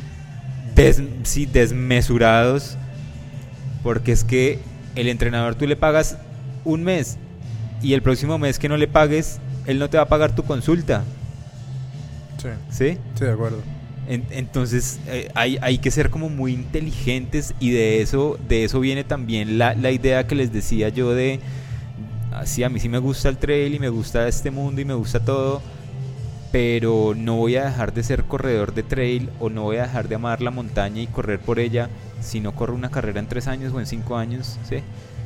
desmesurados, porque es que el entrenador tú le pagas un mes y el próximo mes que no le pagues, él no te va a pagar tu consulta. Sí, ¿Sí? de acuerdo. Entonces hay que ser como muy inteligentes, y de eso viene también la idea que les decía yo de, así, a mí sí me gusta el trail y me gusta este mundo y me gusta todo, pero no voy a dejar de ser corredor de trail, o no voy a dejar de amar la montaña y correr por ella si no corro una carrera en 3 años o en 5 años, ¿sí?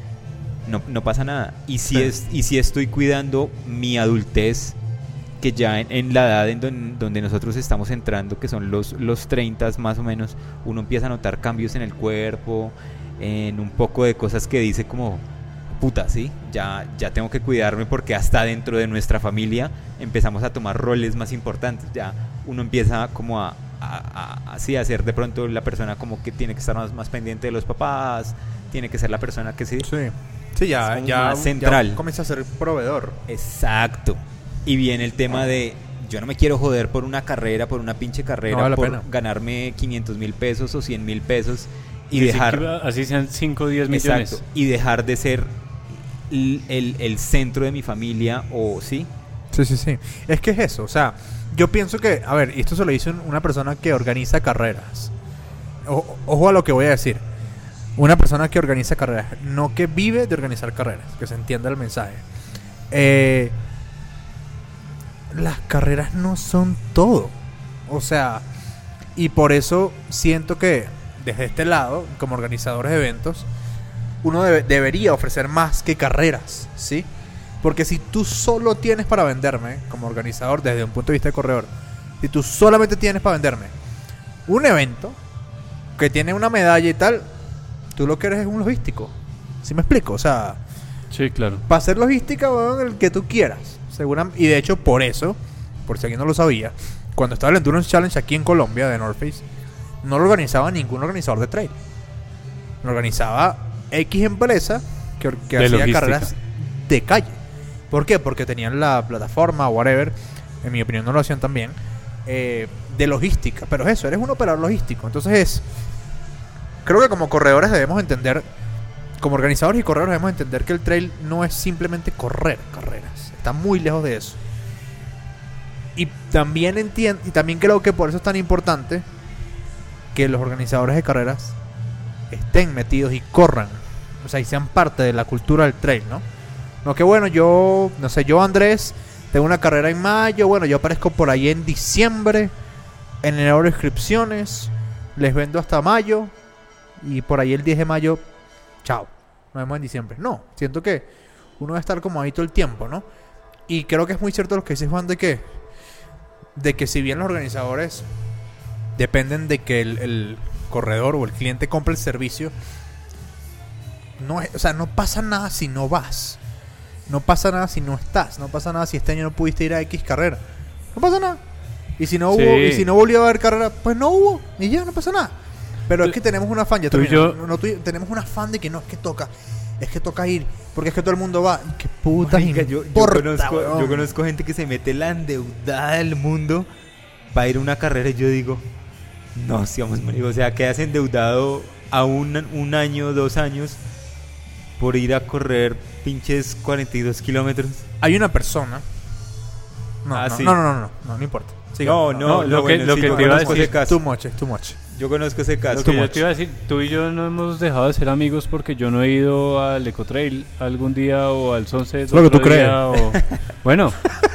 No pasa nada. Y si estoy cuidando mi adultez, que ya en la edad donde nosotros estamos entrando, que son los 30 más o menos, uno empieza a notar cambios en el cuerpo, en un poco de cosas que dice como, puta, sí, ya tengo que cuidarme, porque hasta dentro de nuestra familia empezamos a tomar roles más importantes. Ya uno empieza como a ser de pronto la persona como que tiene que estar más pendiente de los papás, tiene que ser la persona que sí. Sí, ya más central. Ya comienza a ser proveedor. Exacto. Y viene el tema de, yo no me quiero joder por una carrera, por una pinche carrera, No vale la por pena. ganarme 500,000 pesos o 100,000 pesos y Ni dejar... siquiera, así sean 5 o 10 millones. Exacto. Y dejar de ser el centro de mi familia, o sí. Sí. Es que es eso, o sea, yo pienso que, a ver, y esto se lo dice una persona que organiza carreras. Ojo a lo que voy a decir. Una persona que organiza carreras, no que vive de organizar carreras, que se entienda el mensaje. Las carreras no son todo. O sea, y por eso siento que desde este lado, como organizadores de eventos, uno debería ofrecer más que carreras, ¿sí? Porque si tú solo tienes para venderme, como organizador, desde un punto de vista de corredor, si tú solamente tienes para venderme un evento que tiene una medalla y tal, tú lo que eres es un logístico. ¿Sí me explico? O sea, Sí, claro. para hacer logística, bueno, el que tú quieras. Y de hecho, por eso, por si alguien no lo sabía, cuando estaba el Endurance Challenge aquí en Colombia, de North Face, no lo organizaba ningún organizador de trail. Lo organizaba X empresa que De hacía logística. carreras de calle. ¿Por qué? Porque tenían la plataforma, whatever, en mi opinión no lo hacían tan bien, de logística. Pero eso, eres un operador logístico. Entonces, creo que como corredores debemos entender, como organizadores y corredores debemos entender que el trail no es simplemente correr carreras. Está muy lejos de eso. Y también creo que por eso es tan importante que los organizadores de carreras estén metidos y corran, o sea, y sean parte de la cultura del trail, ¿no? No que bueno, yo Andrés, tengo una carrera en mayo, bueno, yo aparezco por ahí en diciembre, en enero de inscripciones, les vendo hasta mayo, y por ahí el 10 de mayo, chao, nos vemos en diciembre. No, siento que uno debe estar como ahí todo el tiempo, ¿no? Y creo que es muy cierto lo que dice Juan de que si bien los organizadores dependen de que el corredor o el cliente compre el servicio, no pasa nada si no vas, no pasa nada si no estás, no pasa nada si este año no pudiste ir a X carrera, no pasa nada. Y si no Sí. hubo, y si no volvió a haber carrera, pues no hubo y ya no pasa nada. Pero es que tenemos un afán, ya Tú y termino. yo- Tenemos un afán de que no, es que toca ir, porque es que todo el mundo va. ¿Qué putas Marica, yo importa, conozco weón? gente que se mete la endeudada del mundo para ir a una carrera, y yo digo, no, sí, vamos, marico, o sea, quedas endeudado a un año, 2 años por ir a correr pinches 42 kilómetros. Hay una persona. Sí. No importa. Sigamos. lo que te iba a decir, conozco ese caso. Too much. Yo conozco ese Lo caso. que yo te iba a decir, tú y yo no hemos dejado de ser amigos porque yo no he ido al Ecotrail algún día o al Sunset Es lo que tú otro crees. día, bueno,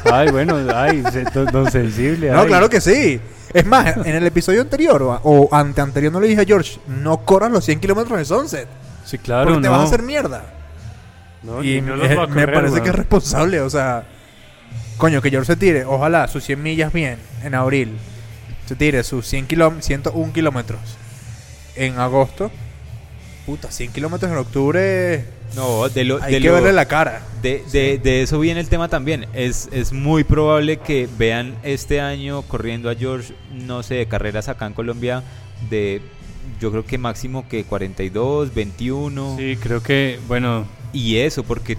don sensible. No, ay. claro que sí. Es más, en el episodio anterior o anteanterior no le dije a George, no corras los 100 kilómetros de Sunset. Sí, claro, Porque te no. vas a hacer mierda. No, Y no los va a me correr, parece weón. que es responsable, o sea, coño, que George se tire, ojalá, sus 100 millas bien en abril, se tire sus 101 kilómetros en agosto. Puta, 100 kilómetros en octubre, No, hay que verle la cara. de eso viene el tema también. Es muy probable que vean este año corriendo a George, no sé, de carreras acá en Colombia de, yo creo que máximo que 42, 21. Sí, creo que, bueno, Y eso, porque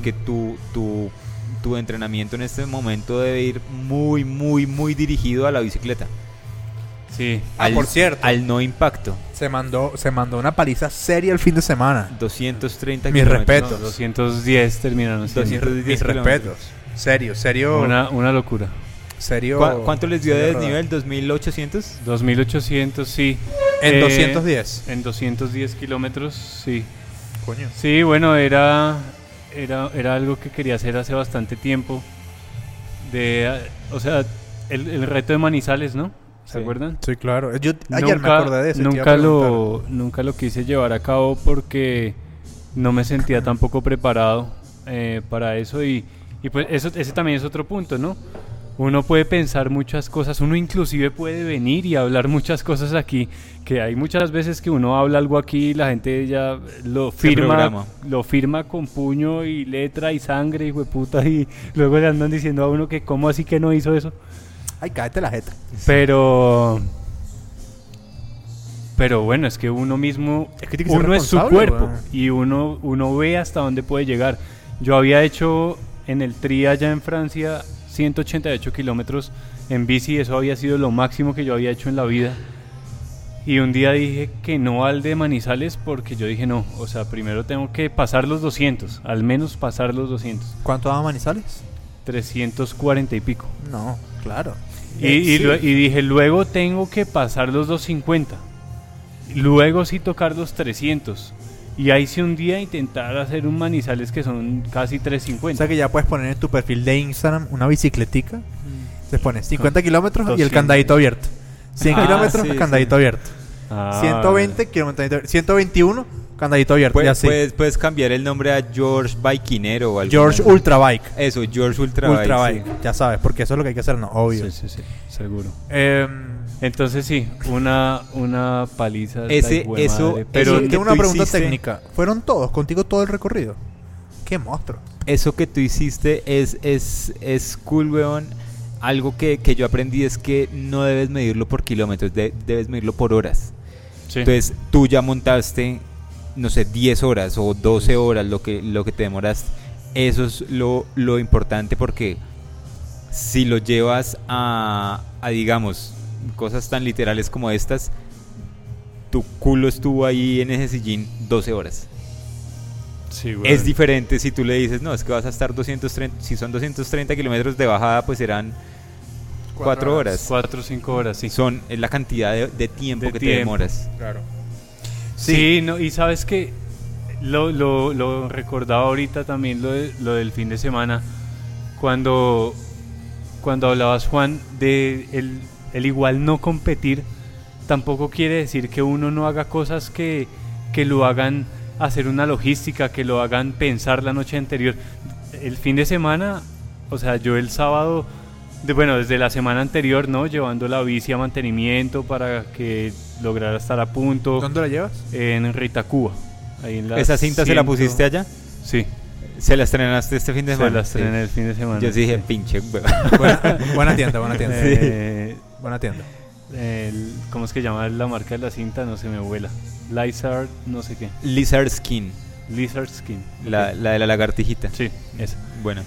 tu entrenamiento en este momento debe ir muy, muy, muy dirigido a la bicicleta. sí. Por cierto, Al no impacto. se mandó una paliza seria el fin de semana. 230 Mis kilómetros. respetos. No, 210 terminaron siendo. 210 Mis kilómetros. respetos. Serio. Una locura. Serio. ¿Cuánto les dio de serio desnivel? ¿2800? 2800, sí. En 210. En 210 kilómetros, sí. Coño. Sí, bueno, era algo que quería hacer hace bastante tiempo. O sea, el reto de Manizales, ¿no? ¿Se Sí. acuerdan? Sí, claro. Yo ayer me acordé de eso. te iba a Nunca lo quise llevar a cabo porque no me sentía tampoco preparado para eso y pues ese también es otro punto, ¿no? Uno puede pensar muchas cosas, uno inclusive puede venir y hablar muchas cosas aquí, que hay muchas veces que uno habla algo aquí y la gente ya programa. lo firma con puño y letra y sangre, hijo de puta, y luego le andan diciendo a uno que cómo así que no hizo eso. Ay, cállate la jeta. Pero bueno, es que uno mismo, Es que tiene que ser uno es su responsable, cuerpo weón. y uno ve hasta dónde puede llegar. Yo había hecho en el Tri allá en Francia 188 kilómetros en bici, eso había sido lo máximo que yo había hecho en la vida. Y un día dije que no al de Manizales porque yo dije no, o sea, primero tengo que pasar los 200, al menos pasar los 200, ¿Cuánto daba Manizales? 340 y pico. No, claro. Y Sí. dije, luego tengo que pasar los 250. Luego sí tocar los 300. Y ahí sí un día intentar hacer un Manizales que son casi O 350. sea que ya puedes poner en tu perfil de Instagram una bicicletica. Te pones 50 kilómetros y el 200. candadito abierto. 100 Ah, kilómetros, sí, candadito abierto. Ah, 120 kilómetros, 121, candadito abierto. Y así. Puedes cambiar el nombre a George Bikinero o algo. George Ultrabike. Eso, George Ultra Ultrabike. Bike, sí. Ya sabes, porque eso es lo que hay que hacer, no, obvio. Sí, seguro. Em, Entonces sí, una paliza. Ese- la hijuemadre, eso- pero eso tengo que una tú pregunta hiciste- técnica. ¿Fueron todos contigo todo el recorrido? ¡Qué monstruo! Eso que tú hiciste es cool, weón. Algo que yo aprendí es que no debes medirlo por kilómetros, debes medirlo por horas. sí. Entonces tú ya montaste, no sé, 10 horas o 12 horas lo que te demoraste. Eso es lo importante, porque si lo llevas a digamos, cosas tan literales como estas, tu culo estuvo ahí en ese sillín 12 horas. Sí, bueno. Es diferente si tú le dices, no, es que vas a estar 230, si son 230 kilómetros de bajada, pues serán 4 horas. 4 o 5 horas, sí. Es la cantidad de tiempo De que te tiempo. demoras. Claro. Sí, no, y sabes que lo recordaba ahorita también lo del fin de semana, cuando hablabas, Juan, de el igual no competir, tampoco quiere decir que uno no haga cosas que lo hagan hacer una logística, que lo hagan pensar la noche anterior. El fin de semana, o sea, yo el sábado, desde la semana anterior, ¿no? Llevando la bici a mantenimiento para que lograra estar a punto. ¿Dónde la llevas? En Ritacuba. Ahí en la ¿Esa cinta se la pusiste allá? Sí, ¿Se la estrenaste este fin de semana? se la estrené el fin de semana. Yo sí dije, sí. pinche hueva. Buena tienda, buena tienda. Eh, Buena tienda. ¿Cómo es que llama la marca de la cinta? No se me vuela. Lizard, no sé qué. Lizard Skin, Lizard Skin. la Ok. de la lagartijita. Sí, esa. Bueno,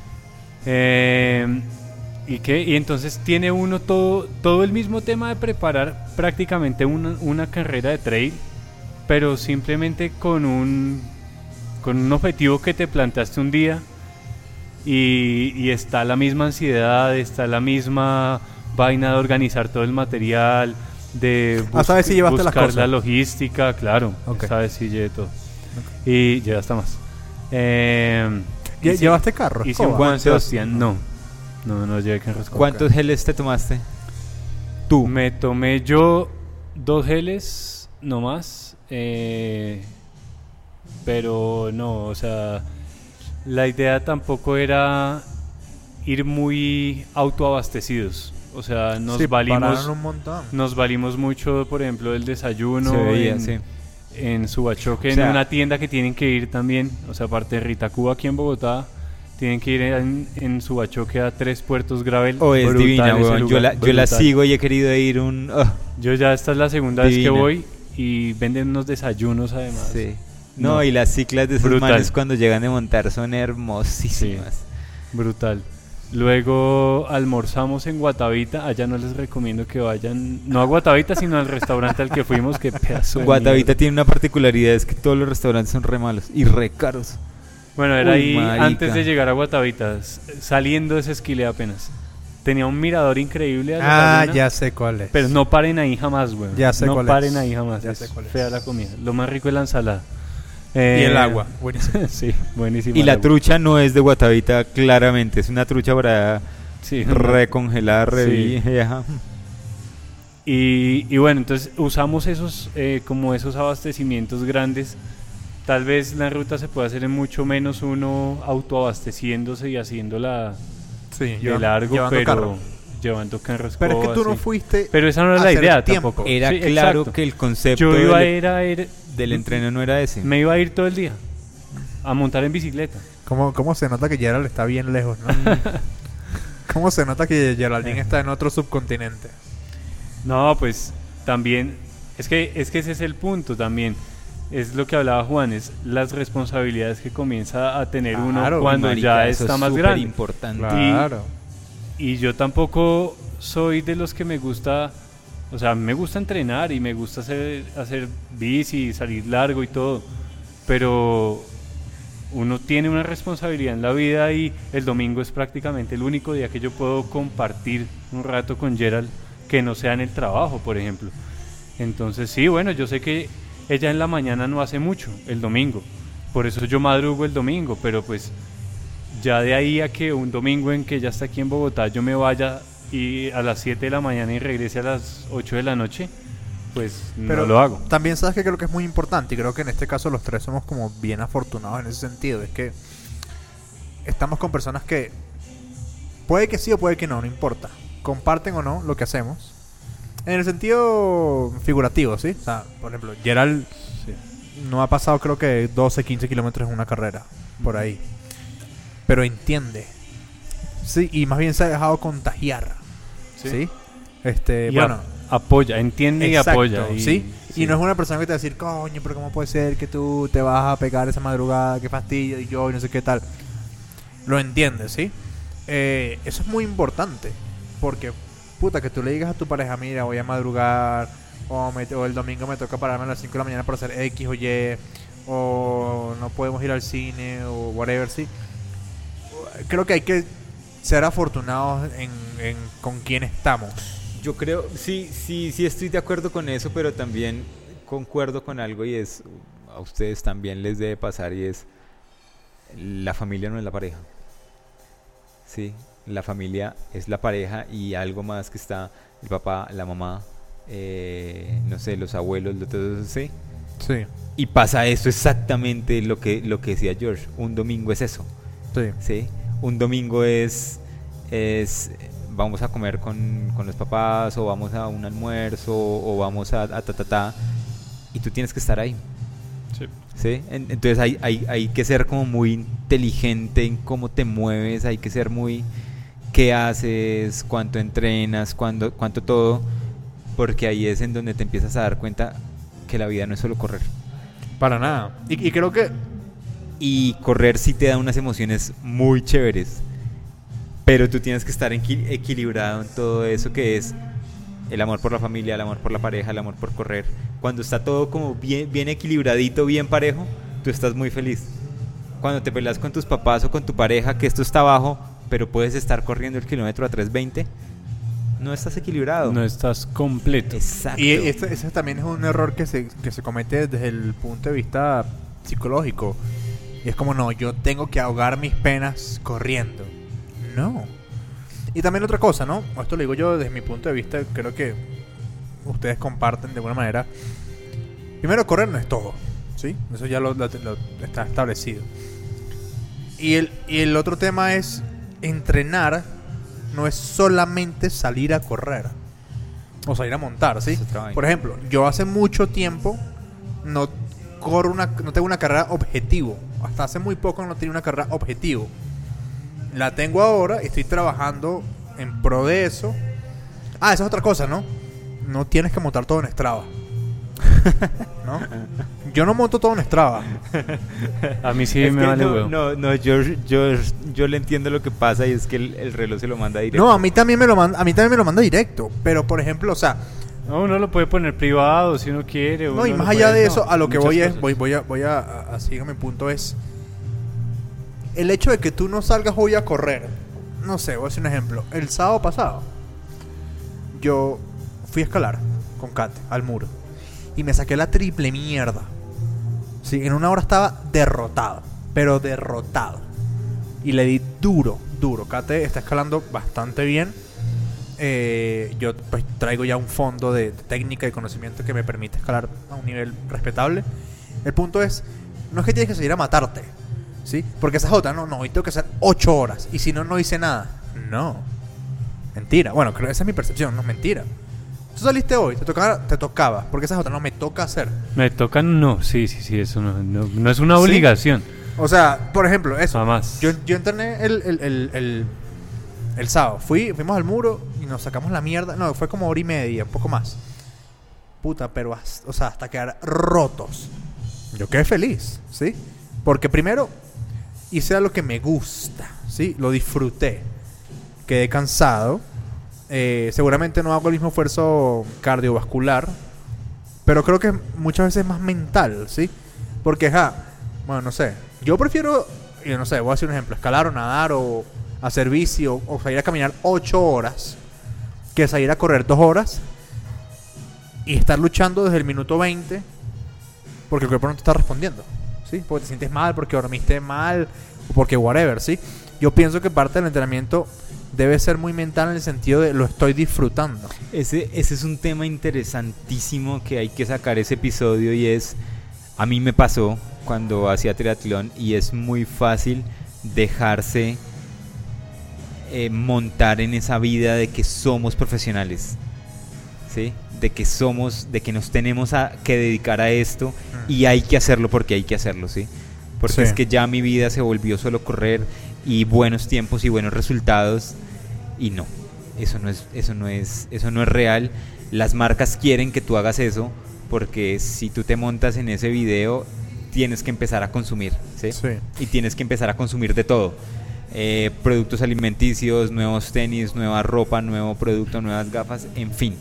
¿Y qué? Y entonces tiene uno todo el mismo tema de preparar prácticamente una carrera de trail, pero simplemente con un objetivo que te planteaste un día y está la misma ansiedad, está la misma vaina de organizar todo el material, de ¿sabes si llevaste las buscar cosas? la logística, claro. Ok. Esta vez sí llevé todo. Y llevé hasta más. Y sí, ¿Llevaste carro? hice un escoba? Juan Sebastián. No llevé carro escoba. ¿Cuántos geles te tomaste? Tú. Me tomé yo 2 geles, no más. Pero no, o sea, la idea tampoco era ir muy autoabastecidos. O sea, Sí, pararon un montón. nos valimos mucho, por ejemplo, del desayuno Se veía, en, sí. en Subachoque, O sea, en una tienda que tienen que ir también. O sea, aparte de Ritacuba aquí en Bogotá, tienen que ir en Subachoque a 3 puertos gravel. Oh, es Brutal divina, ese weón. Yo lugar, la brutal. sigo y he querido ir un... Yo ya esta es la segunda vez que Divina. voy y venden unos desayunos además. sí. No, No. y las ciclas de esos Brutal. manes cuando llegan de montar son hermosísimas. Brutal. Luego almorzamos en Guatavita. Allá no les recomiendo que vayan, no a Guatavita, sino al restaurante al que fuimos. Que pedazo de Guatavita mierda. tiene una particularidad, es que todos los restaurantes son re malos y re caros. Bueno, era Uy, ahí marica. antes de llegar a Guatavita, saliendo de ese esquile apenas. Tenía un mirador increíle a la laguna, Ya sé cuál es. pero no paren ahí jamás, güey. Ya sé no cuál paren es. ahí jamás. Ya Es sé cuál es. fea la comida. Lo más rico es la ensalada. Y el agua. Buenísimo. Sí, buenísimo. Y el la agua. trucha no es de Guatavita, claramente. Es una trucha para Sí, recongelada, Sí. vieja. Y bueno, entonces usamos esos como esos abastecimientos grandes. Tal vez la ruta se puede hacer en mucho menos uno autoabasteciéndose y haciéndola Sí, de largo, llevando pero carro. llevando carros. Pero es que tú no sí. fuiste. Pero esa no era a la hacer idea tiempo. tampoco. Era Sí, claro exacto. que el concepto Yo iba a del, ir a ir, del entreno no era ese. me iba a ir todo el día a montar en bicicleta. ¿Cómo se nota que Gerald está bien lejos, no? ¿Cómo se nota que Geraldine está en otro subcontinente? No, pues también es que ese es el punto también. Es lo que hablaba Juan, es las responsabilidades que comienza a tener uno Claro, cuando Marica, ya eso está es más súper grande. importante. Claro. Y yo tampoco soy de los que me gusta, o sea, me gusta entrenar y me gusta hacer bici, salir largo y todo, pero uno tiene una responsabilidad en la vida y el domingo es prácticamente el único día que yo puedo compartir un rato con Gerald que no sea en el trabajo, por ejemplo. Entonces sí, bueno, yo sé que ella en la mañana no hace mucho, el domingo, por eso yo madrugo el domingo, pero pues ya de ahí a que un domingo en que ella está aquí en Bogotá yo me vaya y a las 7 de la mañana y regrese a las 8 de la noche, pues Pero no lo hago. también sabes que creo que es muy importante y creo que en este caso los tres somos como bien afortunados en ese sentido. Es que estamos con personas que puede que sí o puede que no, no importa. Comparten o no lo que hacemos. En el sentido figurativo, ¿sí? O sea, por ejemplo, Gerald no ha pasado creo que 12, 15 kilómetros en una carrera, por ahí. Pero entiende. Sí, y más bien se ha dejado contagiar. ¿Sí? Y Bueno, apoya, entiende exacto, y apoya. ¿sí? Y no es una persona que te va a decir, coño, pero ¿cómo puede ser que tú te vas a pegar esa madrugada? Qué fastidio, y yo, y no sé qué tal. Lo entiendes, ¿sí? Eso es muy importante. Porque, puta, que tú le digas a tu pareja, mira, voy a madrugar, o el domingo me toca pararme a las 5 de la mañana para hacer X o Y, o no podemos ir al cine, o whatever, ¿sí? Creo que hay que ser afortunados con quien estamos. Yo creo, sí estoy de acuerdo con eso, pero también concuerdo con algo y es, a ustedes también les debe pasar y es, la familia no es la pareja. Sí, la familia es la pareja y algo más que está el papá, la mamá, no sé, los abuelos, todo eso, ¿sí? Sí, Y pasa eso exactamente lo que decía George, un domingo es eso, sí. ¿sí? Un domingo es vamos a comer con los papás o vamos a un almuerzo o vamos a ta y tú tienes que estar ahí. ¿Sí? Entonces hay que ser como muy inteligente en cómo te mueves, hay que ser muy qué haces, cuánto entrenas, cuánto todo, porque ahí es en donde te empiezas a dar cuenta que la vida no es solo correr. Para nada. Y creo que Y correr sí te da unas emociones muy chéveres, pero tú tienes que estar equilibrado en todo eso que es el amor por la familia, el amor por la pareja, el amor por correr. Cuando está todo como bien equilibradito, bien parejo, tú estás muy feliz. Cuando te peleas con tus papás o con tu pareja, que esto está abajo, pero puedes estar corriendo el kilómetro a 3:20, no estás equilibrado. No estás completo. Exacto. Y ese también es un error que se comete desde el punto de vista psicológico. Y es como, no, yo tengo que ahogar mis penas corriendo. No. Y también otra cosa, ¿no? Esto lo digo yo desde mi punto de vista, creo que ustedes comparten de alguna manera. Primero, correr no es todo, ¿sí? Eso ya lo está establecido. Y el otro tema es entrenar. No es solamente salir a correr o salir a montar, ¿sí? Por ejemplo, yo hace mucho tiempo no tengo una carrera objetivo. Hasta hace muy poco no tenía una carrera objetivo. La tengo ahora y estoy trabajando en pro de eso. Esa es otra cosa, ¿no? No tienes que montar todo en Strava. ¿No? Yo no monto todo en Strava. A mí sí Es me que vale huevo. no, yo le entiendo lo que pasa y es que el reloj se lo manda directo. No, a mí también me lo manda directo. Pero por ejemplo, o sea, No, uno lo puede poner privado si uno quiere. no, uno y lo más puede- allá de no, eso, a lo que muchas voy cosas. voy a seguir mi punto es el hecho de que tú no salgas hoy a correr. No sé, voy a hacer un ejemplo. El sábado pasado yo fui a escalar con Kate al muro y me saqué la triple mierda. Sí, en una hora estaba derrotado, pero derrotado. Y le di duro. Kate está escalando bastante bien. Yo pues traigo ya un fondo de técnica y conocimiento que me permite escalar a un nivel respetable. El punto es, no es que tienes que salir a matarte, ¿sí? Porque esa es otra, no, hoy tengo que hacer 8 horas y si no, no hice nada. No, mentira. Bueno, creo que esa es mi percepción, no, mentira. Tú saliste hoy, te tocaba, porque esa es otra, no me toca hacer. Me tocan, no, sí, eso no es una ¿Sí? obligación. O sea, por ejemplo, eso. Jamás. Yo entrené el sábado. Fuimos al muro y nos sacamos la mierda. No, fue como hora y media, un poco más. Puta, pero o sea, hasta quedar rotos. Yo quedé feliz, ¿sí? Porque primero hice lo que me gusta, ¿sí? Lo disfruté. Quedé cansado. Seguramente no hago el mismo esfuerzo cardiovascular. Pero creo que muchas veces es más mental, ¿sí? Porque, bueno, no sé. Yo prefiero, yo no sé, voy a hacer un ejemplo. Escalar o nadar o hacer bici o salir a caminar 8 horas que salir a correr 2 horas y estar luchando desde el minuto 20 porque el cuerpo no te está respondiendo, ¿sí? Porque te sientes mal, porque dormiste mal o porque whatever, ¿sí? Yo pienso que parte del entrenamiento debe ser muy mental en el sentido de lo estoy disfrutando. Ese es un tema interesantísimo que hay que sacar ese episodio y es, a mí me pasó cuando hacía triatlón y es muy fácil dejarse montar en esa vida de que somos profesionales, ¿sí? De que nos tenemos que dedicar a esto y hay que hacerlo porque hay que hacerlo, ¿sí? Porque Sí. es que ya mi vida se volvió solo correr y buenos tiempos y buenos resultados y no, eso no es real. Las marcas quieren que tú hagas eso porque si tú te montas en ese video tienes que empezar a consumir, ¿sí? Sí. Y tienes que empezar a consumir de todo. Productos alimenticios, nuevos tenis, nueva ropa, nuevo producto, nuevas gafas, en fin.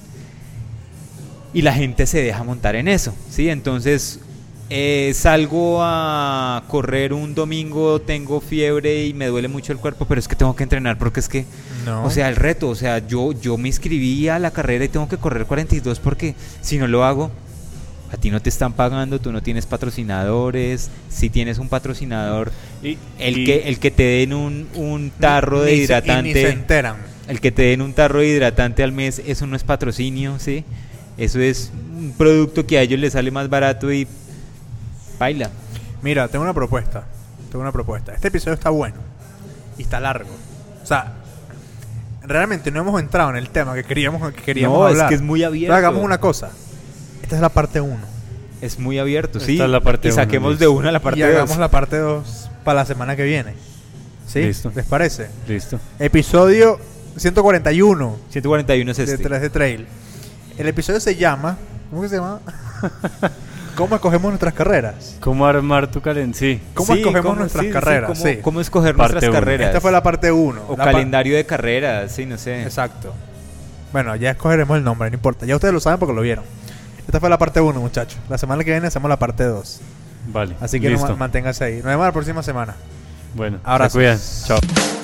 Y la gente se deja montar en eso, ¿sí? Entonces, salgo a correr un domingo, tengo fiebre y me duele mucho el cuerpo, pero es que tengo que entrenar porque es que, No. o sea, el reto, o sea, yo me inscribí a la carrera y tengo que correr 42 porque si no lo hago, a ti no te están pagando, tú no tienes patrocinadores. Si tienes un patrocinador, el que te den un tarro de hidratante, ni se enteran. el que te den un tarro de hidratante al mes, eso no es patrocinio, ¿sí? Eso es un producto que a ellos les sale más barato y baila. Mira, tengo una propuesta. Este episodio está bueno y está largo. O sea, realmente no hemos entrado en el tema que queríamos No, hablar. es que es muy abierto. Pero hagamos una cosa. Esta es la parte 1. Es muy abierto, Esta sí. es la parte y uno, saquemos listo. de una la parte Y hagamos 2. la parte 2 para la semana que viene. ¿Sí? Listo. ¿Les parece? Listo. Episodio 141 141 es de este. 3 de Trail. El episodio se llama... ¿Cómo que se llama? ¿Cómo escogemos nuestras carreras? ¿Cómo armar tu calendario? Sí. ¿Cómo escogemos nuestras carreras? Sí. ¿Cómo escoger Parte nuestras uno. carreras? Esta fue la parte 1. O calendario de carreras, sí, no sé. Exacto. Bueno, ya escogeremos el nombre, no importa. Ya ustedes lo saben porque lo vieron. Esta fue la parte 1, muchachos. La semana que viene hacemos la parte 2. Vale. Así que listo. manténganse ahí. Nos vemos la próxima semana. Bueno, Ahora se cuidan. Chao.